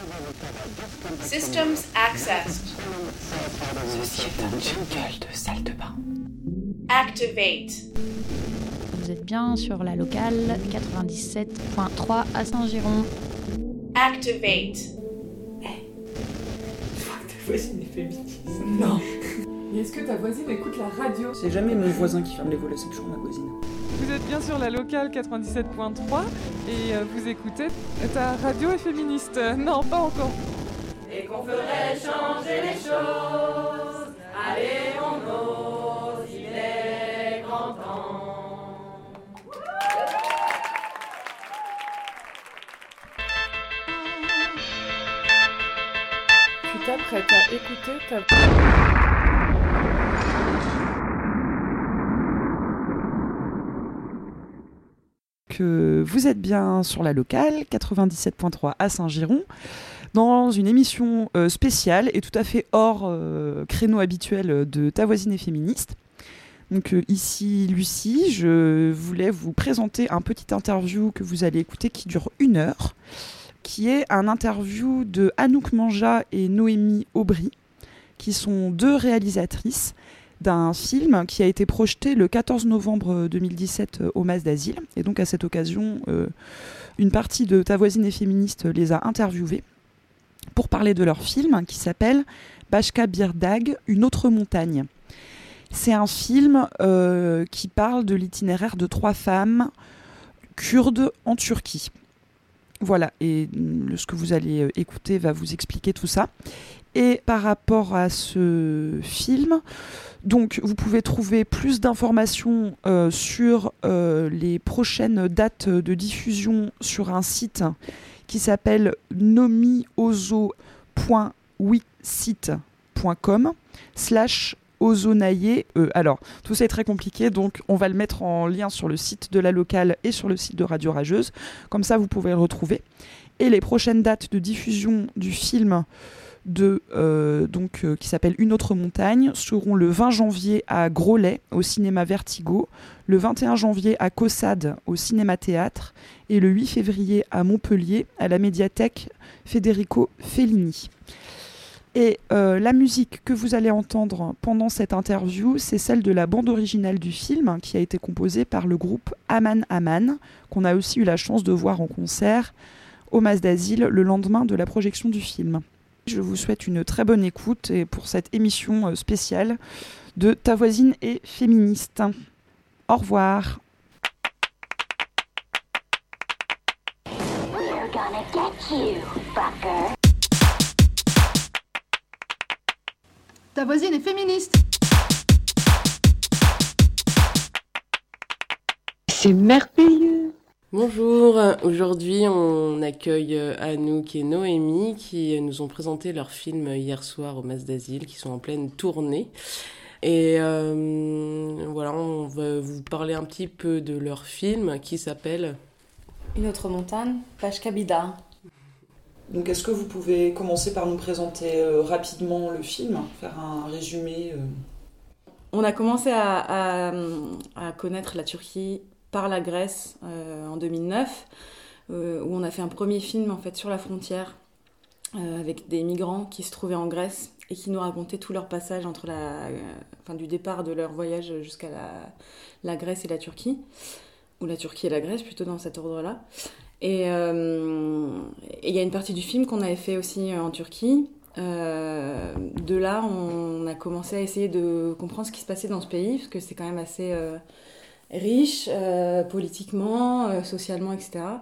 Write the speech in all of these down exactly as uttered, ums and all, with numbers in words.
Systems accessed. Ceci est un jingle de salle de bain. Activate. Vous êtes bien sur la locale quatre-vingt-dix-sept point trois à Saint-Giron. Activate. Je crois que ta voisine est féministe. Non. Et est-ce que ta voisine écoute la radio ? C'est jamais mon voisin qui ferme les volets, c'est toujours ma voisine. Vous êtes bien sur la locale quatre-vingt-dix-sept point trois et euh, vous écoutez ta radio est féministe. Non, pas encore. Et qu'on ferait changer les choses. Allez, on ose, il est grand temps. Tu t'apprêtes à écouter ta... Que vous êtes bien sur la locale quatre-vingt-dix-sept point trois à Saint-Giron dans une émission euh, spéciale et tout à fait hors euh, créneau habituel de Ta voisine est féministe. Donc euh, ici Lucie, je voulais vous présenter un petit interview que vous allez écouter qui dure une heure, qui est un interview de Anouk Manja et Noémie Aubry, qui sont deux réalisatrices d'un film qui a été projeté le quatorze novembre deux mille dix-sept au Mas d'Asile. Et donc à cette occasion, euh, une partie de Ta voisine est féministe les a interviewées pour parler de leur film qui s'appelle Bashka Bir Dag, une autre montagne. C'est un film euh, qui parle de l'itinéraire de trois femmes kurdes en Turquie. Voilà, et ce que vous allez écouter va vous expliquer tout ça. Et par rapport à ce film, donc vous pouvez trouver plus d'informations euh, sur euh, les prochaines dates de diffusion sur un site qui s'appelle nomiozo point wixsite point com slash ozonaye. Euh, alors, tout ça est très compliqué, donc on va le mettre en lien sur le site de la locale et sur le site de Radio Rageuse. Comme ça, vous pouvez le retrouver. Et les prochaines dates de diffusion du film de, euh, donc, euh, qui s'appelle Une autre montagne seront le vingt janvier à Groslay au cinéma Vertigo, le vingt et un janvier à Caussade au cinéma Théâtre et le huit février à Montpellier à la médiathèque Federico Fellini. Et euh, la musique que vous allez entendre pendant cette interview, c'est celle de la bande originale du film qui a été composée par le groupe Aman Aman, qu'on a aussi eu la chance de voir en concert au Mas d'Asile le lendemain de la projection du film. Je vous souhaite une très bonne écoute et pour cette émission spéciale de Ta voisine est féministe. Au revoir. We're gonna get you, fucker. Ta voisine est féministe. C'est merveilleux. Bonjour, aujourd'hui on accueille Anouk et Noémie qui nous ont présenté leur film hier soir au Mas d'Asile, qui sont en pleine tournée. Et euh, voilà, on va vous parler un petit peu de leur film qui s'appelle Une autre montagne, Bashka Bir Dag. Donc est-ce que vous pouvez commencer par nous présenter euh, rapidement le film, faire un résumé euh... On a commencé à, à, à connaître la Turquie par la Grèce euh, en deux mille neuf, euh, où on a fait un premier film en fait sur la frontière euh, avec des migrants qui se trouvaient en Grèce et qui nous racontaient tout leur passage entre la, euh, enfin, du départ de leur voyage jusqu'à la, la Grèce et la Turquie, ou la Turquie et la Grèce plutôt dans cet ordre-là. Et il euh, y a une partie du film qu'on avait fait aussi en Turquie. Euh, de là, on a commencé à essayer de comprendre ce qui se passait dans ce pays, parce que c'est quand même assez euh, riche, euh, politiquement, euh, socialement, et cetera.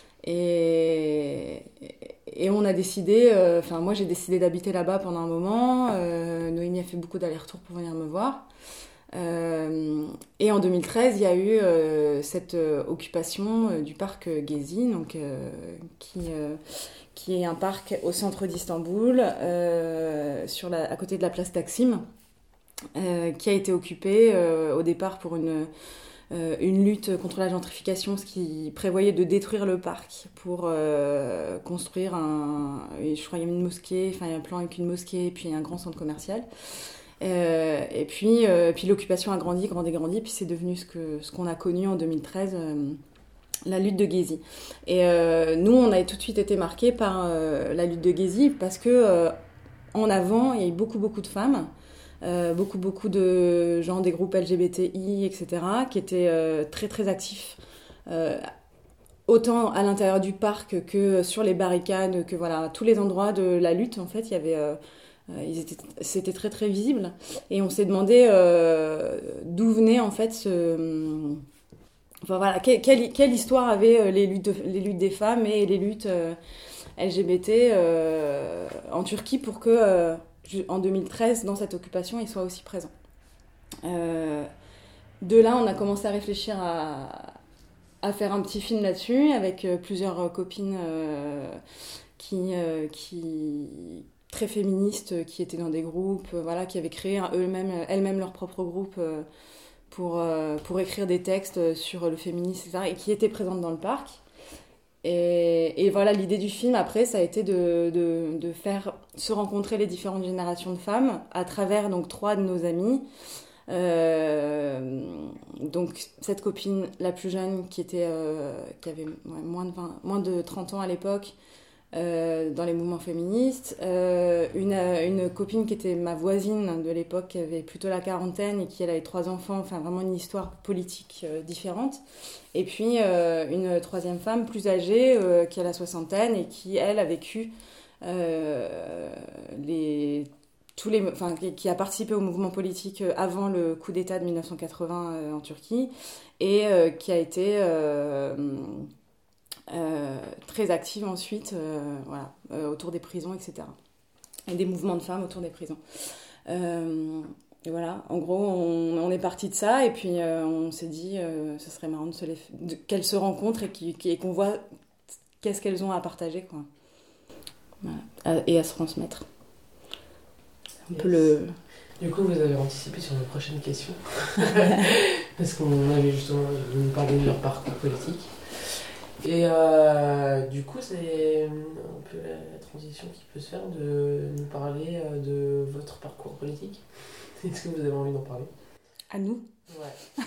Et, et on a décidé, enfin euh, moi j'ai décidé d'habiter là-bas pendant un moment. Euh, Noémie a fait beaucoup d'allers-retours pour venir me voir. Euh, et en deux mille treize, il y a eu euh, cette euh, occupation euh, du parc euh, Gezi, donc, euh, qui, euh, qui est un parc au centre d'Istanbul, euh, sur la, à côté de la place Taksim, euh, qui a été occupé euh, au départ pour une, euh, une lutte contre la gentrification, ce qui prévoyait de détruire le parc pour euh, construire un, je crois qu'il y a une mosquée, enfin il y a un plan avec une mosquée et puis un grand centre commercial. Euh, et puis, euh, puis l'occupation a grandi, grandi, grandi, puis c'est devenu ce, que, ce qu'on a connu en deux mille treize, euh, la lutte de Gezi. Et euh, nous, on a tout de suite été marqués par euh, la lutte de Gezi parce que euh, en avant, il y a eu beaucoup, beaucoup de femmes, euh, beaucoup, beaucoup de gens des groupes L G B T I, et cetera, qui étaient euh, très, très actifs, euh, autant à l'intérieur du parc que sur les barricades, que voilà, tous les endroits de la lutte, en fait, il y avait... Euh, ils étaient, c'était très, très visible. Et on s'est demandé euh, d'où venait, en fait, ce... Enfin voilà, quelle, quelle, quelle histoire avaient les luttes, de, les luttes des femmes et les luttes euh, L G B T euh, en Turquie pour que, euh, en deux mille treize, dans cette occupation, ils soient aussi présents. Euh, de là, on a commencé à réfléchir à, à faire un petit film là-dessus avec euh, plusieurs copines euh, qui, euh, qui très féministes, qui étaient dans des groupes, euh, voilà, qui avaient créé eux-mêmes, elles-mêmes leur propre groupe. Euh, Pour, euh, pour écrire des textes sur le féminisme, et cetera, et qui étaient présentes dans le parc. Et, et voilà, l'idée du film, après, ça a été de, de, de faire se rencontrer les différentes générations de femmes à travers donc, trois de nos amies. Euh, donc, cette copine la plus jeune, qui, était, euh, qui avait ouais, moins, de vingt, moins de trente ans à l'époque, Euh, dans les mouvements féministes, euh, une, une copine qui était ma voisine de l'époque, qui avait plutôt la quarantaine et qui elle avait trois enfants, enfin vraiment une histoire politique euh, différente, et puis euh, une troisième femme plus âgée euh, qui a la soixantaine et qui elle a vécu euh, les, tous les, enfin, qui a participé au mouvement politique avant le coup d'État de dix-neuf cent quatre-vingts euh, en Turquie et euh, qui a été euh, Euh, très active ensuite euh, voilà, euh, autour des prisons, et cetera. Et des mouvements de femmes autour des prisons. Euh, et voilà, en gros, on, on est parti de ça et puis euh, on s'est dit euh, ce serait marrant de se les, de, qu'elles se rencontrent et, qui, qui, et qu'on voit qu'est-ce qu'elles ont à partager, quoi. Voilà. À, et à se transmettre. Un yes. peu le... Du coup, vous avez anticipé sur nos prochaines questions. Parce qu'on avait justement nous parlé de leur parcours politique. Et euh, du coup, c'est un peu la transition qui peut se faire de nous parler de votre parcours politique. Est-ce que vous avez envie d'en parler ? À nous ? Ouais.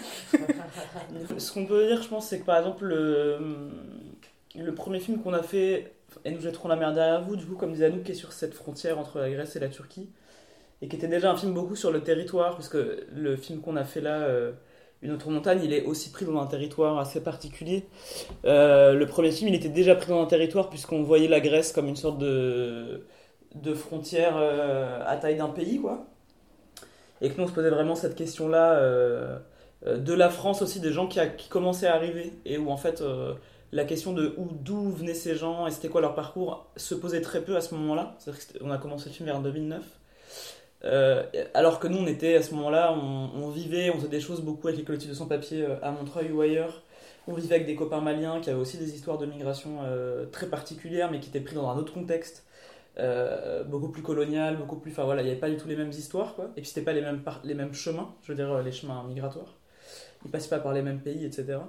Ce qu'on peut dire, je pense, c'est que par exemple, le, le premier film qu'on a fait, Et nous jetterons la mer derrière vous, du coup, comme disait Anouk, qui est sur cette frontière entre la Grèce et la Turquie, et qui était déjà un film beaucoup sur le territoire, puisque le film qu'on a fait là, euh, Une autre montagne, il est aussi pris dans un territoire assez particulier. Euh, le premier film, il était déjà pris dans un territoire, puisqu'on voyait la Grèce comme une sorte de, de frontière euh, à taille d'un pays, quoi. Et que nous, on se posait vraiment cette question-là euh, de la France aussi, des gens qui, a, qui commençaient à arriver, et où en fait... Euh, la question de où, d'où venaient ces gens et c'était quoi leur parcours se posait très peu à ce moment-là. C'est-à-dire qu'on a commencé le film vers deux mille neuf. Euh, alors que nous, on était à ce moment-là, on, on vivait, on faisait des choses beaucoup avec les collectifs de sans-papiers à Montreuil ou ailleurs. On vivait avec des copains maliens qui avaient aussi des histoires de migration euh, très particulières, mais qui étaient pris dans un autre contexte, euh, beaucoup plus colonial, beaucoup plus... Enfin voilà, il n'y avait pas du tout les mêmes histoires, quoi. Et puis c'était pas les mêmes, par... les mêmes chemins, je veux dire les chemins migratoires. Ils passaient pas par les mêmes pays, et cetera.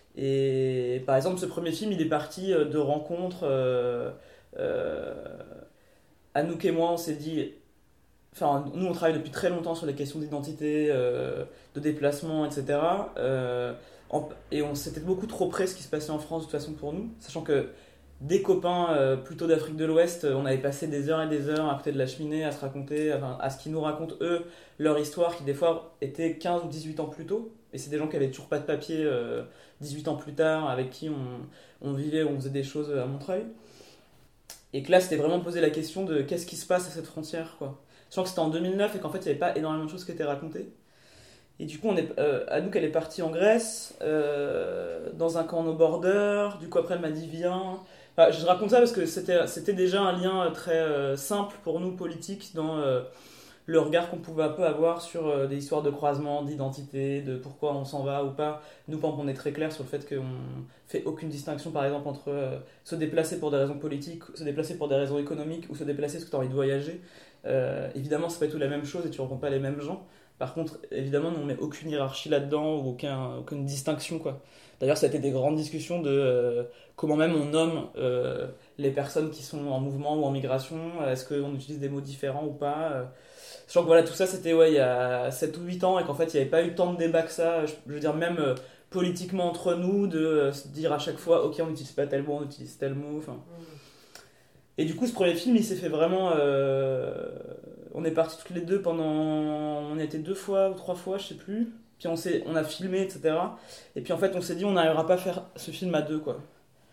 Et par exemple, ce premier film, il est parti de rencontres. Euh, euh, Anouk et moi, on s'est dit... Enfin, nous, on travaille depuis très longtemps sur les questions d'identité, euh, de déplacement, et cetera. Euh, en, et on s'était beaucoup trop près de ce qui se passait en France, de toute façon, pour nous. Sachant que des copains euh, plutôt d'Afrique de l'Ouest, on avait passé des heures et des heures à côté de la cheminée à se raconter, enfin, à ce qu'ils nous racontent, eux, leur histoire, qui des fois était quinze ou dix-huit ans plus tôt. Et c'est des gens qui avaient toujours pas de papier euh, dix-huit ans plus tard, avec qui on, on vivait, on faisait des choses à Montreuil. Et que là, c'était vraiment poser la question de qu'est-ce qui se passe à cette frontière, quoi. Sachant que c'était en deux mille neuf et qu'en fait, il n'y avait pas énormément de choses qui étaient racontées. Et du coup, on est, euh, Anouk, elle est partie en Grèce, euh, dans un camp no border. Du coup, après, elle m'a dit, viens. Enfin, je raconte ça parce que c'était, c'était déjà un lien très euh, simple pour nous, politique, dans... Euh, le regard qu'on pouvait un peu avoir sur euh, des histoires de croisement, d'identité, de pourquoi on s'en va ou pas. Nous, par exemple, on est très clair sur le fait qu'on fait aucune distinction, par exemple, entre euh, se déplacer pour des raisons politiques, se déplacer pour des raisons économiques ou se déplacer parce que tu as envie de voyager. Euh, évidemment, c'est pas tout la même chose et tu rencontres pas les mêmes gens. Par contre, évidemment, nous, on met aucune hiérarchie là-dedans ou aucun, aucune distinction, quoi. D'ailleurs, ça a été des grandes discussions de euh, comment même on nomme euh, les personnes qui sont en mouvement ou en migration. Est-ce qu'on utilise des mots différents ou pas euh, Sachant que voilà, tout ça c'était ouais, il y a sept ou huit ans et qu'en fait il n'y avait pas eu tant de débat que ça. Je, je veux dire, même euh, politiquement entre nous, de euh, se dire à chaque fois, ok, on n'utilise pas tel mot, on utilise tel mot. Enfin. Et du coup, ce premier film, il s'est fait vraiment. Euh, on est partis toutes les deux pendant. On a été deux fois ou trois fois, je sais plus. Puis on, s'est, on a filmé, et cetera. Et puis en fait, on s'est dit, on n'arrivera pas à faire ce film à deux, quoi.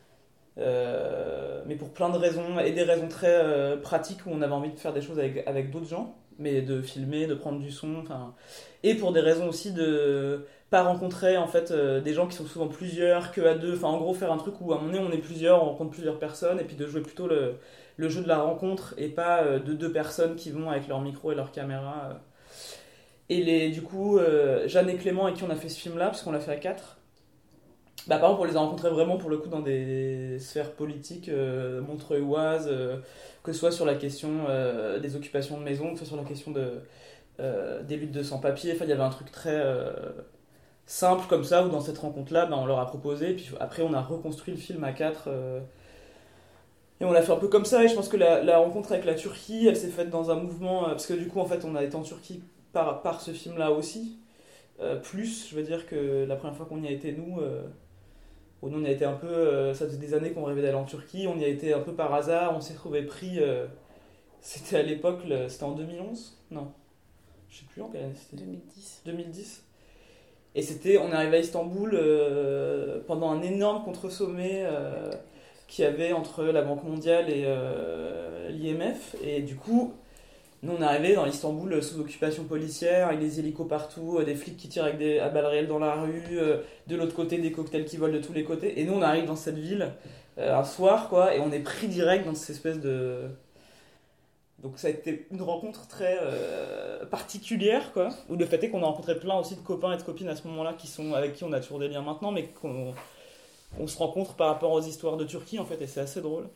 Euh, mais pour plein de raisons, et des raisons très euh, pratiques où on avait envie de faire des choses avec, avec d'autres gens, mais de filmer, de prendre du son, enfin. Et pour des raisons aussi de pas rencontrer en fait euh, des gens qui sont souvent plusieurs que à deux, enfin en gros faire un truc où à un moment donné on est plusieurs, on rencontre plusieurs personnes et puis de jouer plutôt le, le jeu de la rencontre et pas euh, de deux personnes qui vont avec leur micro et leur caméra. Euh. Et les, du coup euh, Jeanne et Clément avec qui on a fait ce film là, parce qu'on l'a fait à quatre, bah par exemple on les a rencontrés vraiment pour le coup dans des sphères politiques euh, montreuilloises, euh, que ce soit sur la question euh, des occupations de maison, que ce soit sur la question de Euh, des luttes de sans-papiers, enfin il y avait un truc très euh, simple comme ça où dans cette rencontre-là, ben, on leur a proposé, et puis après on a reconstruit le film à quatre euh, et on l'a fait un peu comme ça. Et je pense que la, la rencontre avec la Turquie, elle s'est faite dans un mouvement, euh, parce que du coup en fait on a été en Turquie par, par ce film-là aussi, euh, plus je veux dire que la première fois qu'on y a été nous, euh, bon, nous on y a été un peu, euh, ça faisait des années qu'on rêvait d'aller en Turquie, on y a été un peu par hasard, on s'est trouvé pris, euh, c'était à l'époque, le, c'était en deux mille onze, non je sais plus en quelle année c'était. deux mille dix. deux mille dix. Et c'était, on est arrivé à Istanbul euh, pendant un énorme contre-sommet euh, qu'il y avait entre la Banque mondiale et euh, l'I M F. Et du coup, nous on est arrivé dans l'Istanbul sous occupation policière, avec des hélicos partout, euh, des flics qui tirent avec des à balles réelles dans la rue, euh, de l'autre côté des cocktails qui volent de tous les côtés. Et nous on arrive dans cette ville euh, un soir, quoi, et on est pris direct dans cette espèce de... Donc ça a été une rencontre très euh, particulière, quoi. Où le fait est qu'on a rencontré plein aussi de copains et de copines à ce moment-là qui sont, avec qui on a toujours des liens maintenant, mais qu'on on se rencontre par rapport aux histoires de Turquie, en fait, et c'est assez drôle.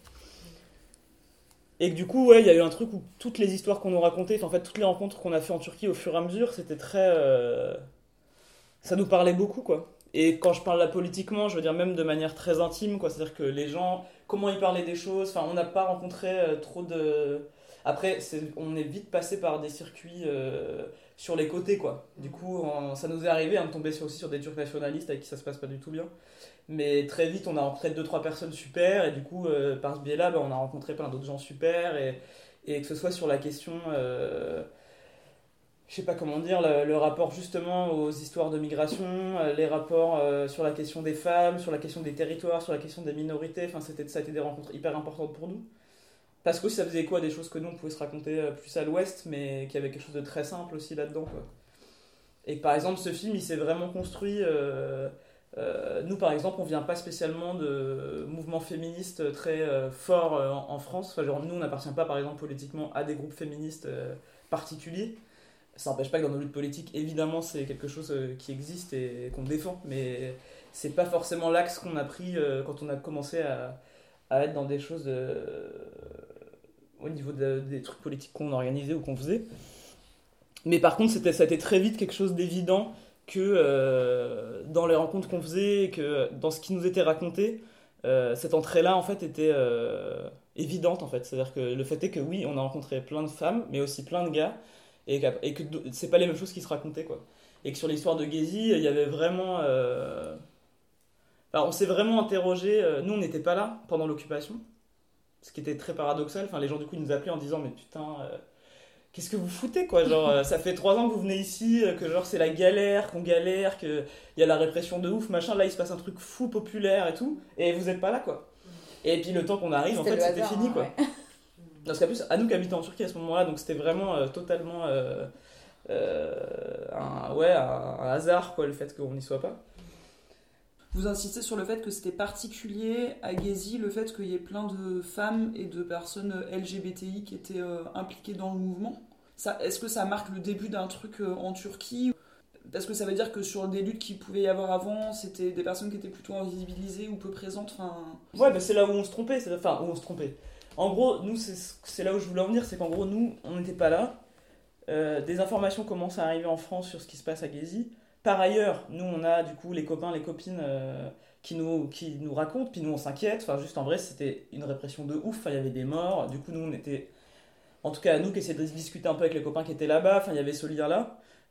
Et que du coup, ouais, il y a eu un truc où toutes les histoires qu'on nous racontait, en fait, toutes les rencontres qu'on a fait en Turquie au fur et à mesure, c'était très... Euh, ça nous parlait beaucoup, quoi. Et quand je parle là politiquement, je veux dire même de manière très intime, quoi. C'est-à-dire que les gens, comment ils parlaient des choses, enfin, on n'a pas rencontré euh, trop de... Après, c'est, on est vite passé par des circuits euh, sur les côtés, quoi. Du coup, on, ça nous est arrivé hein, de tomber sur, aussi sur des Turcs nationalistes avec qui ça se passe pas du tout bien. Mais très vite, on a rencontré deux trois personnes super, et du coup, euh, par ce biais-là, bah, on a rencontré plein d'autres gens super, et, et que ce soit sur la question, euh, je sais pas comment dire, le, le rapport justement aux histoires de migration, euh, les rapports euh, sur la question des femmes, sur la question des territoires, sur la question des minorités, enfin, c'était, ça a été des rencontres hyper importantes pour nous. Parce que ça faisait quoi des choses que nous on pouvait se raconter plus à l'ouest, mais qu'il y avait quelque chose de très simple aussi là-dedans, quoi. Et par exemple, ce film il s'est vraiment construit. Euh, euh, nous par exemple, on vient pas spécialement de mouvements féministes très euh, forts euh, en, en France. Enfin, genre, nous on n'appartient pas par exemple politiquement à des groupes féministes euh, particuliers. Ça n'empêche pas que dans nos luttes politiques, évidemment, c'est quelque chose euh, qui existe et qu'on défend, mais c'est pas forcément l'axe qu'on a pris euh, quand on a commencé à, à être dans des choses. De, au niveau de, des trucs politiques qu'on organisait ou qu'on faisait. Mais par contre, c'était, ça a été très vite quelque chose d'évident que euh, dans les rencontres qu'on faisait, que dans ce qui nous était raconté, euh, cette entrée-là, en fait, était euh, évidente, en fait. C'est-à-dire que le fait est que, oui, on a rencontré plein de femmes, mais aussi plein de gars, et, et que c'est pas les mêmes choses qui se racontaient, quoi. Et que sur l'histoire de Gezi, il y avait vraiment... Euh... Alors, on s'est vraiment interrogé... Euh, nous, on n'était pas là pendant l'occupation, ce qui était très paradoxal. Enfin, les gens du coup ils nous appelaient en disant mais putain euh, qu'est-ce que vous foutez quoi, genre euh, ça fait trois ans que vous venez ici, euh, que genre c'est la galère, qu'on galère, qu'il y a la répression de ouf machin, là il se passe un truc fou populaire et tout, et vous êtes pas là quoi. Et puis le temps qu'on arrive c'était en fait c'était hasard, fini quoi. Ouais. Parce qu'en plus Anouk habitait en Turquie à ce moment-là, donc c'était vraiment euh, totalement euh, euh, un, ouais, un, un hasard quoi, le fait qu'on n'y soit pas. Vous insistez sur le fait que c'était particulier à Gezi, le fait qu'il y ait plein de femmes et de personnes L G B T I qui étaient euh, impliquées dans le mouvement. Ça, est-ce que ça marque le début d'un truc euh, en Turquie ? Parce que ça veut dire que sur des luttes qu'il pouvait y avoir avant, c'était des personnes qui étaient plutôt invisibilisées ou peu présentes. Fin... Ouais, bah c'est là où on se trompait. C'est... Enfin, où on se trompait. En gros, nous, c'est, c'est là où je voulais en venir, c'est qu'en gros, nous, on n'était pas là. Euh, des informations commencent à arriver en France sur ce qui se passe à Gezi. Par ailleurs, nous, on a du coup les copains, les copines euh, qui, nous, qui nous racontent, puis nous, on s'inquiète. Enfin, juste en vrai, c'était une répression de ouf. Enfin, il y avait des morts. Du coup, nous, on était... En tout cas, nous qui essayions de discuter un peu avec les copains qui étaient là-bas, enfin, il y avait ce lien-là.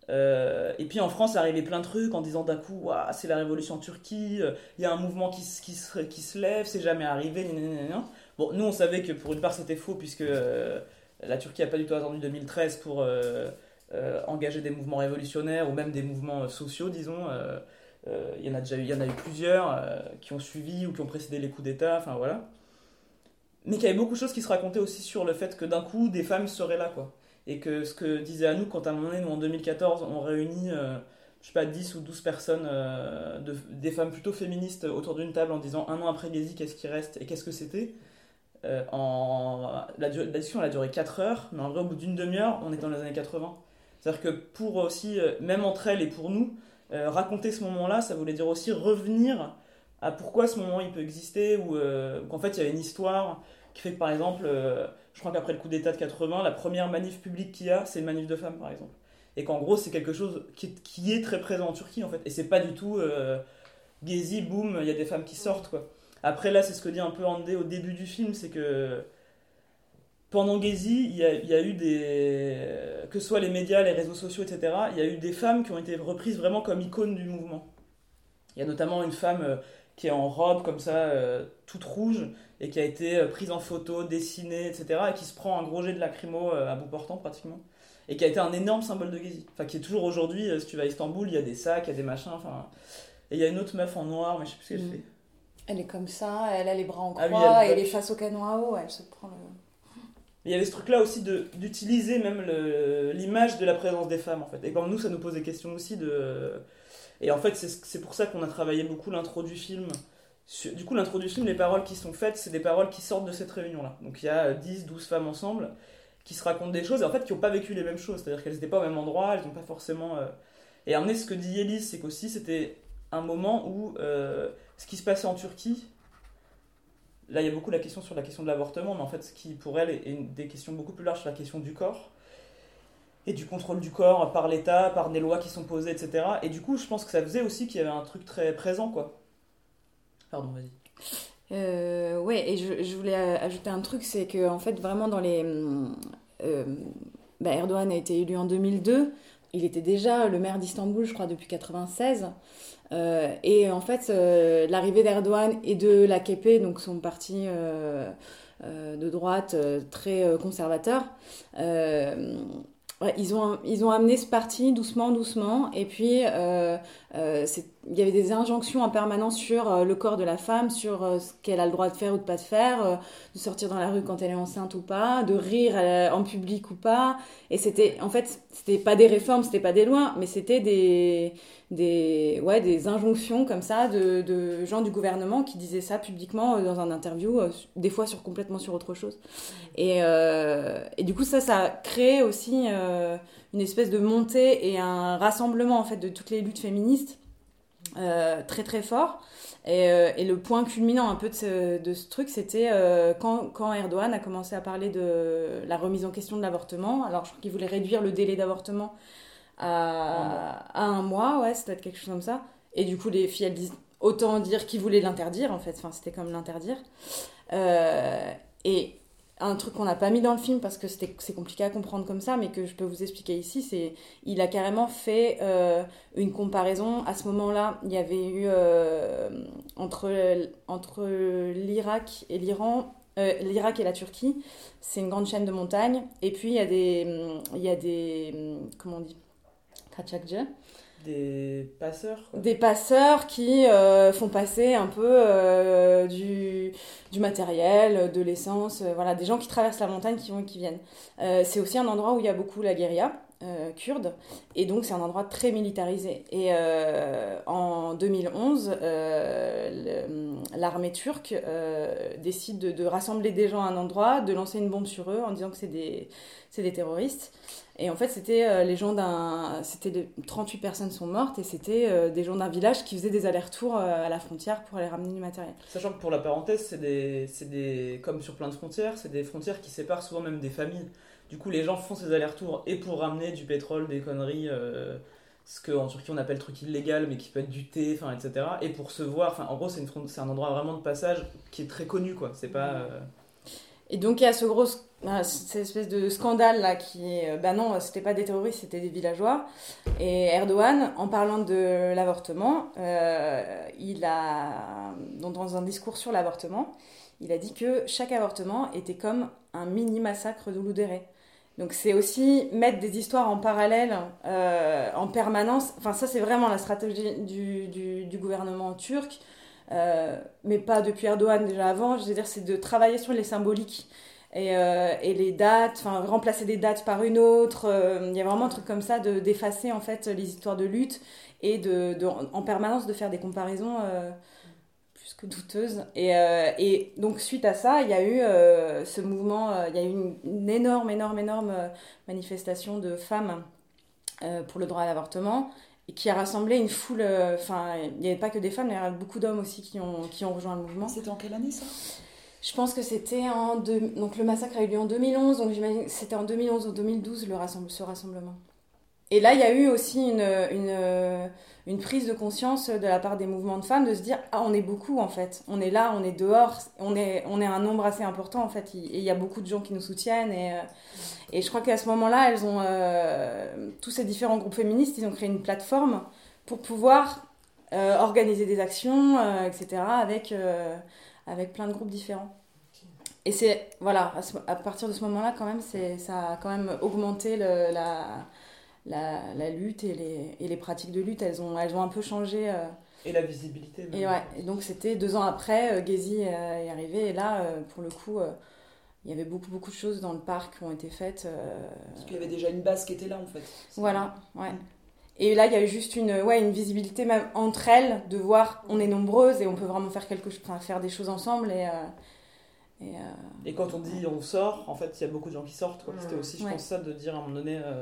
Euh, et puis en France, il arrivait plein de trucs en disant d'un coup, ouah, c'est la révolution en Turquie, il y a un mouvement qui, qui, se, qui se lève, c'est jamais arrivé. Gna gna gna gna. Bon, nous on savait que pour une part c'était faux, puisque euh, la Turquie n'a pas du tout attendu deux mille treize pour euh, euh, engager des mouvements révolutionnaires ou même des mouvements sociaux, disons. Euh, euh, il y en a déjà eu, il y en a eu plusieurs euh, qui ont suivi ou qui ont précédé les coups d'État, enfin voilà. Mais qu'il y avait beaucoup de choses qui se racontaient aussi sur le fait que d'un coup des femmes seraient là, quoi. Et que ce que disait Anouk, quand à un moment donné, nous en deux mille quatorze, on réunit, euh, je sais pas, dix ou douze personnes, euh, de, des femmes plutôt féministes autour d'une table en disant un an après Gezi, qu'est-ce qui reste et qu'est-ce que c'était euh, en, la, la discussion elle a duré quatre heures, mais en vrai, au bout d'une demi-heure, on est dans les années quatre-vingts. C'est-à-dire que pour aussi, euh, même entre elles et pour nous, euh, raconter ce moment-là, ça voulait dire aussi revenir à pourquoi ce moment il peut exister, ou euh, qu'en fait il y a une histoire qui fait que par exemple. Euh, Je crois qu'après le coup d'État de quatre-vingts, la première manif publique qu'il y a, c'est une manif de femmes, par exemple. Et qu'en gros, c'est quelque chose qui est, qui est très présent en Turquie, en fait. Et c'est pas du tout euh, Gezi, boum, il y a des femmes qui sortent, quoi. Après, là, c'est ce que dit un peu Andé au début du film, c'est que pendant Gezi, il y a, il y a eu des... Que ce soit les médias, les réseaux sociaux, et cetera, il y a eu des femmes qui ont été reprises vraiment comme icônes du mouvement. Il y a notamment une femme euh, qui est en robe, comme ça, euh, toute rouge, et qui a été prise en photo, dessinée, et cetera, et qui se prend un gros jet de lacrymo à bout portant, pratiquement, et qui a été un énorme symbole de Gezi. Enfin, qui est toujours aujourd'hui, si tu vas à Istanbul, il y a des sacs, il y a des machins, enfin... Et il y a une autre meuf en noir, mais je sais plus ce qu'elle mmh. fait. Elle est comme ça, elle a les bras en croix, ah oui, elle, elle est face au canon à eau, elle se prend le... Il y avait ce truc-là aussi de, d'utiliser même le, l'image de la présence des femmes, en fait. Et comme nous, ça nous pose des questions aussi de... Et en fait, c'est, c'est pour ça qu'on a travaillé beaucoup l'intro du film. Du coup, l'intro du film, les paroles qui sont faites, c'est des paroles qui sortent de cette réunion-là. Donc il y a dix, douze femmes ensemble qui se racontent des choses, et en fait qui n'ont pas vécu les mêmes choses. C'est-à-dire qu'elles n'étaient pas au même endroit, elles n'ont pas forcément... Euh... Et amener ce que dit Élise, c'est qu'aussi c'était un moment où euh, ce qui se passait en Turquie, là il y a beaucoup la question sur la question de l'avortement, mais en fait ce qui pour elle est une des questions beaucoup plus larges sur la question du corps, et du contrôle du corps par l'État, par des lois qui sont posées, et cetera. Et du coup, je pense que ça faisait aussi qu'il y avait un truc très présent, quoi. Pardon, vas-y. Euh, ouais, et je, je voulais ajouter un truc, c'est que en fait, vraiment dans les... Euh, bah Erdogan a été élu en deux mille deux, il était déjà le maire d'Istanbul, je crois, depuis quatre-vingt-seize. Euh, et en fait, euh, l'arrivée d'Erdogan et de l'A K P, donc son parti euh, euh, de droite euh, très euh, conservateur, euh, ouais, ils ont, ils ont amené ce parti doucement, doucement, et puis euh, euh, c'est, il y avait des injonctions en permanence sur euh, le corps de la femme, sur euh, ce qu'elle a le droit de faire ou de pas de faire, euh, de sortir dans la rue quand elle est enceinte ou pas, de rire euh, en public ou pas, et c'était, en fait, c'était pas des réformes, c'était pas des lois, mais c'était des, des, ouais, des injonctions comme ça de, de gens du gouvernement qui disaient ça publiquement euh, dans un interview, euh, des fois sur, complètement sur autre chose. Et, euh, et du coup, ça, ça a créé aussi euh, une espèce de montée et un rassemblement en fait de toutes les luttes féministes euh, très très fort. Et, euh, et le point culminant un peu de ce, de ce truc, c'était euh, quand, quand Erdogan a commencé à parler de la remise en question de l'avortement. Alors, je crois qu'il voulait réduire le délai d'avortement à, à un mois, ouais, ça doit être quelque chose comme ça. Et du coup, les filles, elles disent autant dire qu'ils voulaient l'interdire, en fait. Enfin, c'était comme l'interdire. Euh, et un truc qu'on n'a pas mis dans le film parce que c'était, c'est compliqué à comprendre comme ça, mais que je peux vous expliquer ici, c'est il a carrément fait euh, une comparaison. À ce moment-là, il y avait eu euh, entre, entre l'Irak et l'Iran, euh, l'Irak et la Turquie, c'est une grande chaîne de montagnes, et puis il y a des, il y a des, comment on dit, Kaçakçı. Des passeurs quoi. Des passeurs qui euh, font passer un peu euh, du, du matériel, de l'essence, euh, voilà, des gens qui traversent la montagne, qui vont et qui viennent. Euh, c'est aussi un endroit où il y a beaucoup la guérilla euh, kurde, et donc c'est un endroit très militarisé. Et euh, en deux mille onze, euh, le, l'armée turque euh, décide de, de rassembler des gens à un endroit, de lancer une bombe sur eux en disant que c'est des, c'est des terroristes. Et en fait, c'était euh, les gens d'un... C'était de... trente-huit personnes sont mortes, et c'était euh, des gens d'un village qui faisaient des allers-retours euh, à la frontière pour aller ramener du matériel. Sachant que pour la parenthèse, c'est des... c'est des... comme sur plein de frontières, c'est des frontières qui séparent souvent même des familles. Du coup, les gens font ces allers-retours et pour ramener du pétrole, des conneries, euh, ce qu'en Turquie on appelle truc illégal, mais qui peut être du thé, enfin, et cetera. Et pour se voir, enfin, en gros, c'est, une front... c'est un endroit vraiment de passage qui est très connu, quoi. C'est pas... Euh... Et donc, il y a ce gros bah, cette espèce de scandale là qui est, bah non, c'était pas des terroristes, c'était des villageois. Et Erdogan, en parlant de l'avortement, euh, il a, dans un discours sur l'avortement, il a dit que chaque avortement était comme un mini massacre de Uludere. Donc c'est aussi mettre des histoires en parallèle, euh, en permanence. Enfin ça c'est vraiment la stratégie du, du, du gouvernement turc, euh, mais pas depuis Erdogan déjà avant. Je veux dire c'est de travailler sur les symboliques. Et, euh, et les dates, enfin remplacer des dates par une autre, il euh, y a vraiment un truc comme ça de, d'effacer en fait les histoires de lutte et de, de, en permanence de faire des comparaisons euh, plus que douteuses. Et, euh, et donc suite à ça, il y a eu euh, ce mouvement, il euh, y a eu une, une énorme, énorme, énorme manifestation de femmes euh, pour le droit à l'avortement et qui a rassemblé une foule, enfin euh, il n'y avait pas que des femmes, mais il y avait beaucoup d'hommes aussi qui ont, qui ont rejoint le mouvement. C'était en quelle année ça ? Je pense que c'était en... Deux... Donc le massacre a eu lieu en deux mille onze, donc j'imagine que c'était en deux mille onze ou deux mille douze le rassemble... ce rassemblement. Et là, il y a eu aussi une, une, une prise de conscience de la part des mouvements de femmes de se dire « Ah, on est beaucoup en fait, on est là, on est dehors, on est, on est un nombre assez important en fait, et il y a beaucoup de gens qui nous soutiennent. » Et, et je crois qu'à ce moment-là, elles ont, euh, tous ces différents groupes féministes, ils ont créé une plateforme pour pouvoir euh, organiser des actions, euh, et cetera, avec... Euh, avec plein de groupes différents. Et c'est, voilà, à, ce, à partir de ce moment-là, quand même, c'est, ça a quand même augmenté le, la, la, la lutte et les, et les pratiques de lutte. Elles ont, elles ont un peu changé. Euh, et la visibilité. Même. Et, ouais, et donc, c'était deux ans après, euh, Gezi euh, est arrivé. Et là, euh, pour le coup, euh, il y avait beaucoup, beaucoup de choses dans le parc qui ont été faites. Euh, Parce qu'il y avait déjà une base qui était là, en fait. C'est voilà, ouais. Mmh. Et là, il y a eu juste une, ouais, une visibilité même entre elles, de voir on est nombreuses et on peut vraiment faire, quelque, enfin, faire des choses ensemble. Et, euh, et, euh... et quand on dit on sort, en fait, il y a beaucoup de gens qui sortent. Quoi. Mmh. C'était aussi, je ouais. pense, ça de dire à un moment donné... Euh,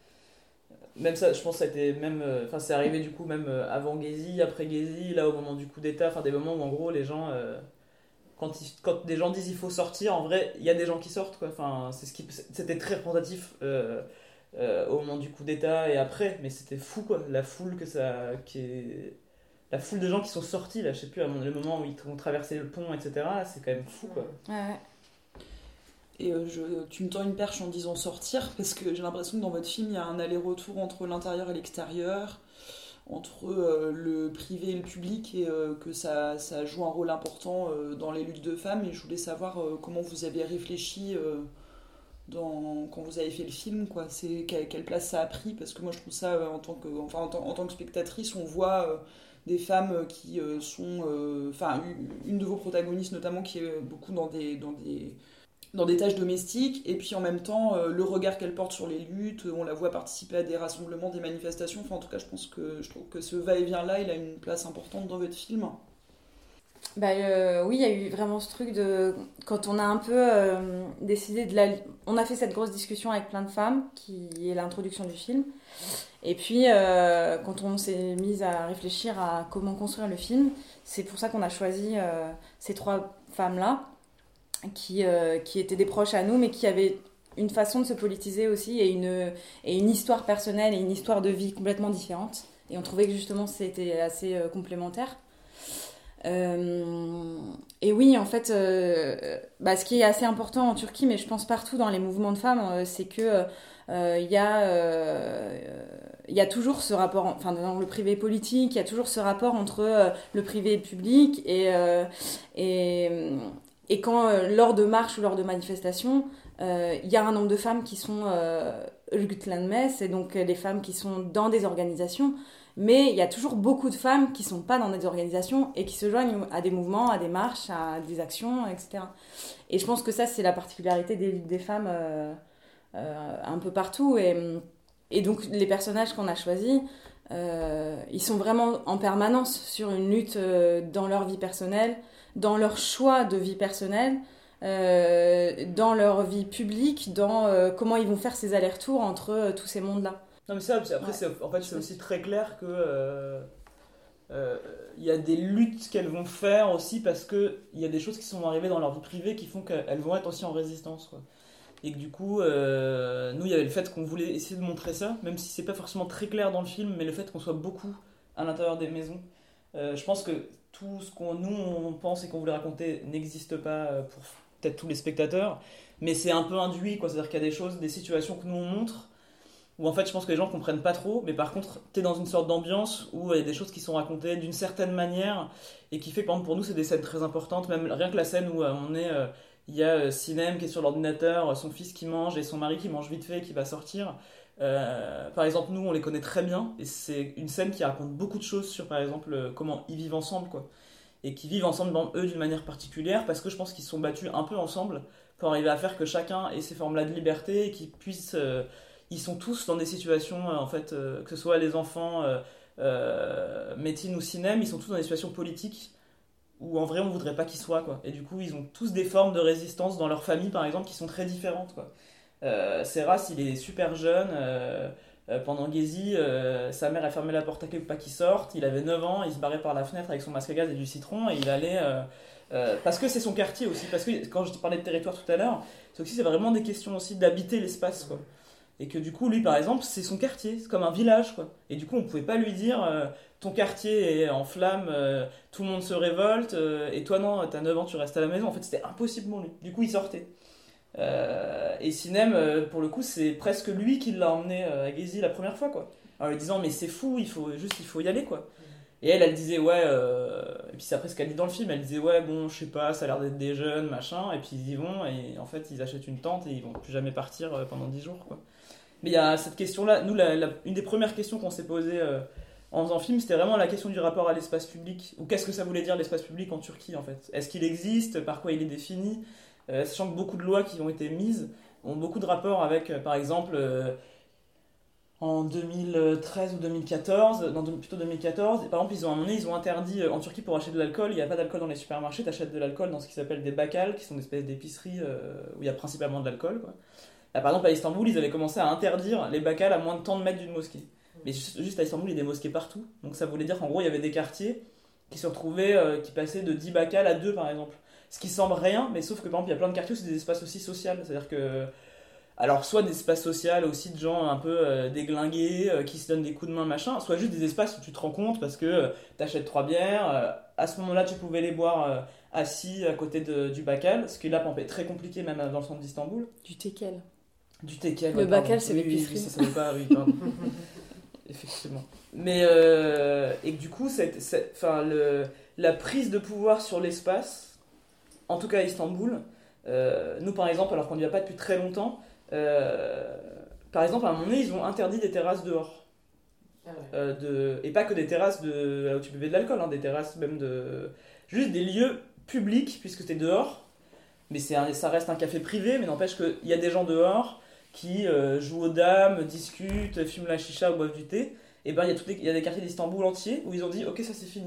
même ça, je pense que ça a été même... Enfin, euh, c'est arrivé du coup même avant Gezi, après Gezi, là au moment du coup d'État, enfin des moments où en gros les gens... Euh, quand, ils, quand des gens disent il faut sortir, en vrai, il y a des gens qui sortent. Quoi. Enfin, c'est ce qui, c'était très représentatif... Euh, Euh, au moment du coup d'état et après, mais c'était fou quoi, la foule que ça, qui est, la foule de gens qui sont sortis là, je sais plus, à le moment où ils ont traversé le pont, et cetera. C'est quand même fou quoi. Ouais. Et euh, je, tu me tends une perche en disant sortir parce que j'ai l'impression que dans votre film il y a un aller-retour entre l'intérieur et l'extérieur, entre euh, le privé et le public et euh, que ça, ça joue un rôle important euh, dans les luttes de femmes. Et je voulais savoir euh, comment vous avez réfléchi. Euh, Dans, quand vous avez fait le film, quoi, c'est quelle, quelle place ça a pris, parce que moi je trouve ça euh, en tant que, enfin en, en tant que spectatrice, on voit euh, des femmes qui euh, sont, enfin euh, une de vos protagonistes notamment qui est beaucoup dans des dans des dans des tâches domestiques, et puis en même temps euh, le regard qu'elle porte sur les luttes, on la voit participer à des rassemblements, des manifestations. Enfin en tout cas je pense que je trouve que ce va-et-vient là, il a une place importante dans votre film. Bah, euh, oui, il y a eu vraiment ce truc de... Quand on a un peu euh, décidé de la... On a fait cette grosse discussion avec plein de femmes, qui est l'introduction du film. Et puis, euh, quand on s'est mis à réfléchir à comment construire le film, c'est pour ça qu'on a choisi euh, ces trois femmes-là, qui, euh, qui étaient des proches à nous, mais qui avaient une façon de se politiser aussi, et une, et une histoire personnelle et une histoire de vie complètement différente. Et on trouvait que justement, c'était assez euh, complémentaire. Euh, et oui, en fait, euh, bah, ce qui est assez important en Turquie, mais je pense partout dans les mouvements de femmes, euh, c'est que il euh, y, euh, y a toujours ce rapport, enfin dans le privé politique, il y a toujours ce rapport entre euh, le privé et le public, et, euh, et, et quand euh, lors de marches ou lors de manifestations, il euh, y a un nombre de femmes qui sont euh, et donc les femmes qui sont dans des organisations. Mais il y a toujours beaucoup de femmes qui ne sont pas dans des organisations et qui se joignent à des mouvements, à des marches, à des actions, et cetera. Et je pense que ça, c'est la particularité des, des femmes euh, euh, un peu partout. Et, et donc, les personnages qu'on a choisis, euh, ils sont vraiment en permanence sur une lutte euh, dans leur vie personnelle, dans leur choix de vie personnelle, euh, dans leur vie publique, dans euh, comment ils vont faire ces allers-retours entre euh, tous ces mondes-là. Non mais ça, après ouais. c'est, en fait c'est aussi très clair que euh, euh, y a des luttes qu'elles vont faire aussi parce que il y a des choses qui sont arrivées dans leur vie privée qui font qu'elles vont être aussi en résistance quoi. Et que du coup euh, nous il y avait le fait qu'on voulait essayer de montrer ça, même si c'est pas forcément très clair dans le film, mais le fait qu'on soit beaucoup à l'intérieur des maisons, euh, je pense que tout ce qu'on nous on pense et qu'on voulait raconter n'existe pas pour peut-être tous les spectateurs, mais c'est un peu induit, quoi. C'est-à-dire qu'il y a des choses, des situations que nous on montre, où en fait je pense que les gens comprennent pas trop, mais par contre t'es dans une sorte d'ambiance où il y a des choses qui sont racontées d'une certaine manière, et qui fait, par exemple pour nous c'est des scènes très importantes, même rien que la scène où euh, on est... Euh, il y a euh, Sinem qui est sur l'ordinateur, son fils qui mange et son mari qui mange vite fait et qui va sortir. Euh, par exemple, nous, on les connaît très bien et c'est une scène qui raconte beaucoup de choses sur, par exemple, euh, comment ils vivent ensemble, quoi. Et qui vivent ensemble, dans, eux, d'une manière particulière, parce que je pense qu'ils se sont battus un peu ensemble pour arriver à faire que chacun ait ces formes-là de liberté et qu'ils puissent... Euh, ils sont tous dans des situations, euh, en fait, euh, que ce soit les enfants, euh, euh, Métine ou Sinem, ils sont tous dans des situations politiques où en vrai on voudrait pas qu'ils soient, quoi. Et du coup ils ont tous des formes de résistance dans leur famille par exemple qui sont très différentes, quoi. Euh, Serras il est super jeune, euh, euh, pendant Gezi, euh, sa mère a fermé la porte à clé pour pas qu'il sorte, il avait neuf ans, il se barrait par la fenêtre avec son masque à gaz et du citron et il allait... Euh, euh, parce que c'est son quartier aussi, parce que quand je te parlais de territoire tout à l'heure, c'est aussi c'est vraiment des questions aussi d'habiter l'espace, quoi. Et que du coup, lui, par exemple, c'est son quartier, c'est comme un village, quoi. Et du coup, on pouvait pas lui dire euh, ton quartier est en flammes, euh, tout le monde se révolte, euh, et toi, non, t'as neuf ans, tu restes à la maison. En fait, c'était impossible pour lui. Du coup, il sortait. Euh, et Sinem, euh, pour le coup, c'est presque lui qui l'a emmené euh, à Gezi la première fois, quoi. En lui disant, mais c'est fou, il faut juste, il faut y aller, quoi. Et elle, elle disait, ouais, euh... et puis c'est après ce qu'elle dit dans le film, elle disait, ouais, bon, je sais pas, ça a l'air d'être des jeunes, machin, et puis ils y vont, et en fait, ils achètent une tente, et ils vont plus jamais partir euh, pendant dix jours, quoi. Mais il y a cette question-là, nous, la, la, une des premières questions qu'on s'est posées euh, en faisant le film, c'était vraiment la question du rapport à l'espace public, ou qu'est-ce que ça voulait dire l'espace public en Turquie, en fait. Est-ce qu'il existe, par quoi il est défini, euh, sachant que beaucoup de lois qui ont été mises ont beaucoup de rapports avec, euh, par exemple... Euh, en deux mille treize ou deux mille quatorze, non, plutôt deux mille quatorze, par exemple, ils ont, à un moment donné, ils ont interdit, en Turquie, pour acheter de l'alcool, il n'y a pas d'alcool dans les supermarchés, tu achètes de l'alcool dans ce qui s'appelle des bakkals, qui sont des espèces d'épiceries euh, où il y a principalement de l'alcool, quoi. Là, par exemple, à Istanbul, ils avaient commencé à interdire les bakkals à moins de tant de mètres d'une mosquée. Mais juste, juste à Istanbul, il y a des mosquées partout, donc ça voulait dire qu'en gros, il y avait des quartiers qui se retrouvaient, euh, qui passaient de dix bakkals à deux, par exemple. Ce qui semble rien, mais sauf que, par exemple, il y a plein de quartiers où c'est des espaces aussi sociaux, c'est-à-dire que... Alors, soit des espaces sociaux aussi de gens un peu euh, déglingués, euh, qui se donnent des coups de main, machin, soit juste des espaces où tu te rends compte parce que euh, t'achètes trois bières, euh, à ce moment-là, tu pouvais les boire euh, assis à côté de, du bakkal, ce qui là, est très compliqué même dans le centre d'Istanbul. Du teckel. Du teckel. Le ouais, bakkal, c'est oui, l'épicerie. Oui, ça, ça veut pas, oui, pardon. Effectivement. Mais, euh, et du coup, cette, cette, le, la prise de pouvoir sur l'espace, en tout cas à Istanbul, euh, nous par exemple, alors qu'on n'y va pas depuis très longtemps, Euh, par exemple, à un moment donné, ils ont interdit des terrasses dehors. Ah ouais. euh, de, et pas que des terrasses de, là où tu buvais de l'alcool, hein, des terrasses même de... Juste des lieux publics, puisque t'es dehors. Mais c'est un, ça reste un café privé, mais n'empêche qu'il y a des gens dehors qui euh, jouent aux dames, discutent, fument la chicha ou boivent du thé. Et ben il y, y a des quartiers d'Istanbul entiers où ils ont dit « Ok, ça c'est fini ».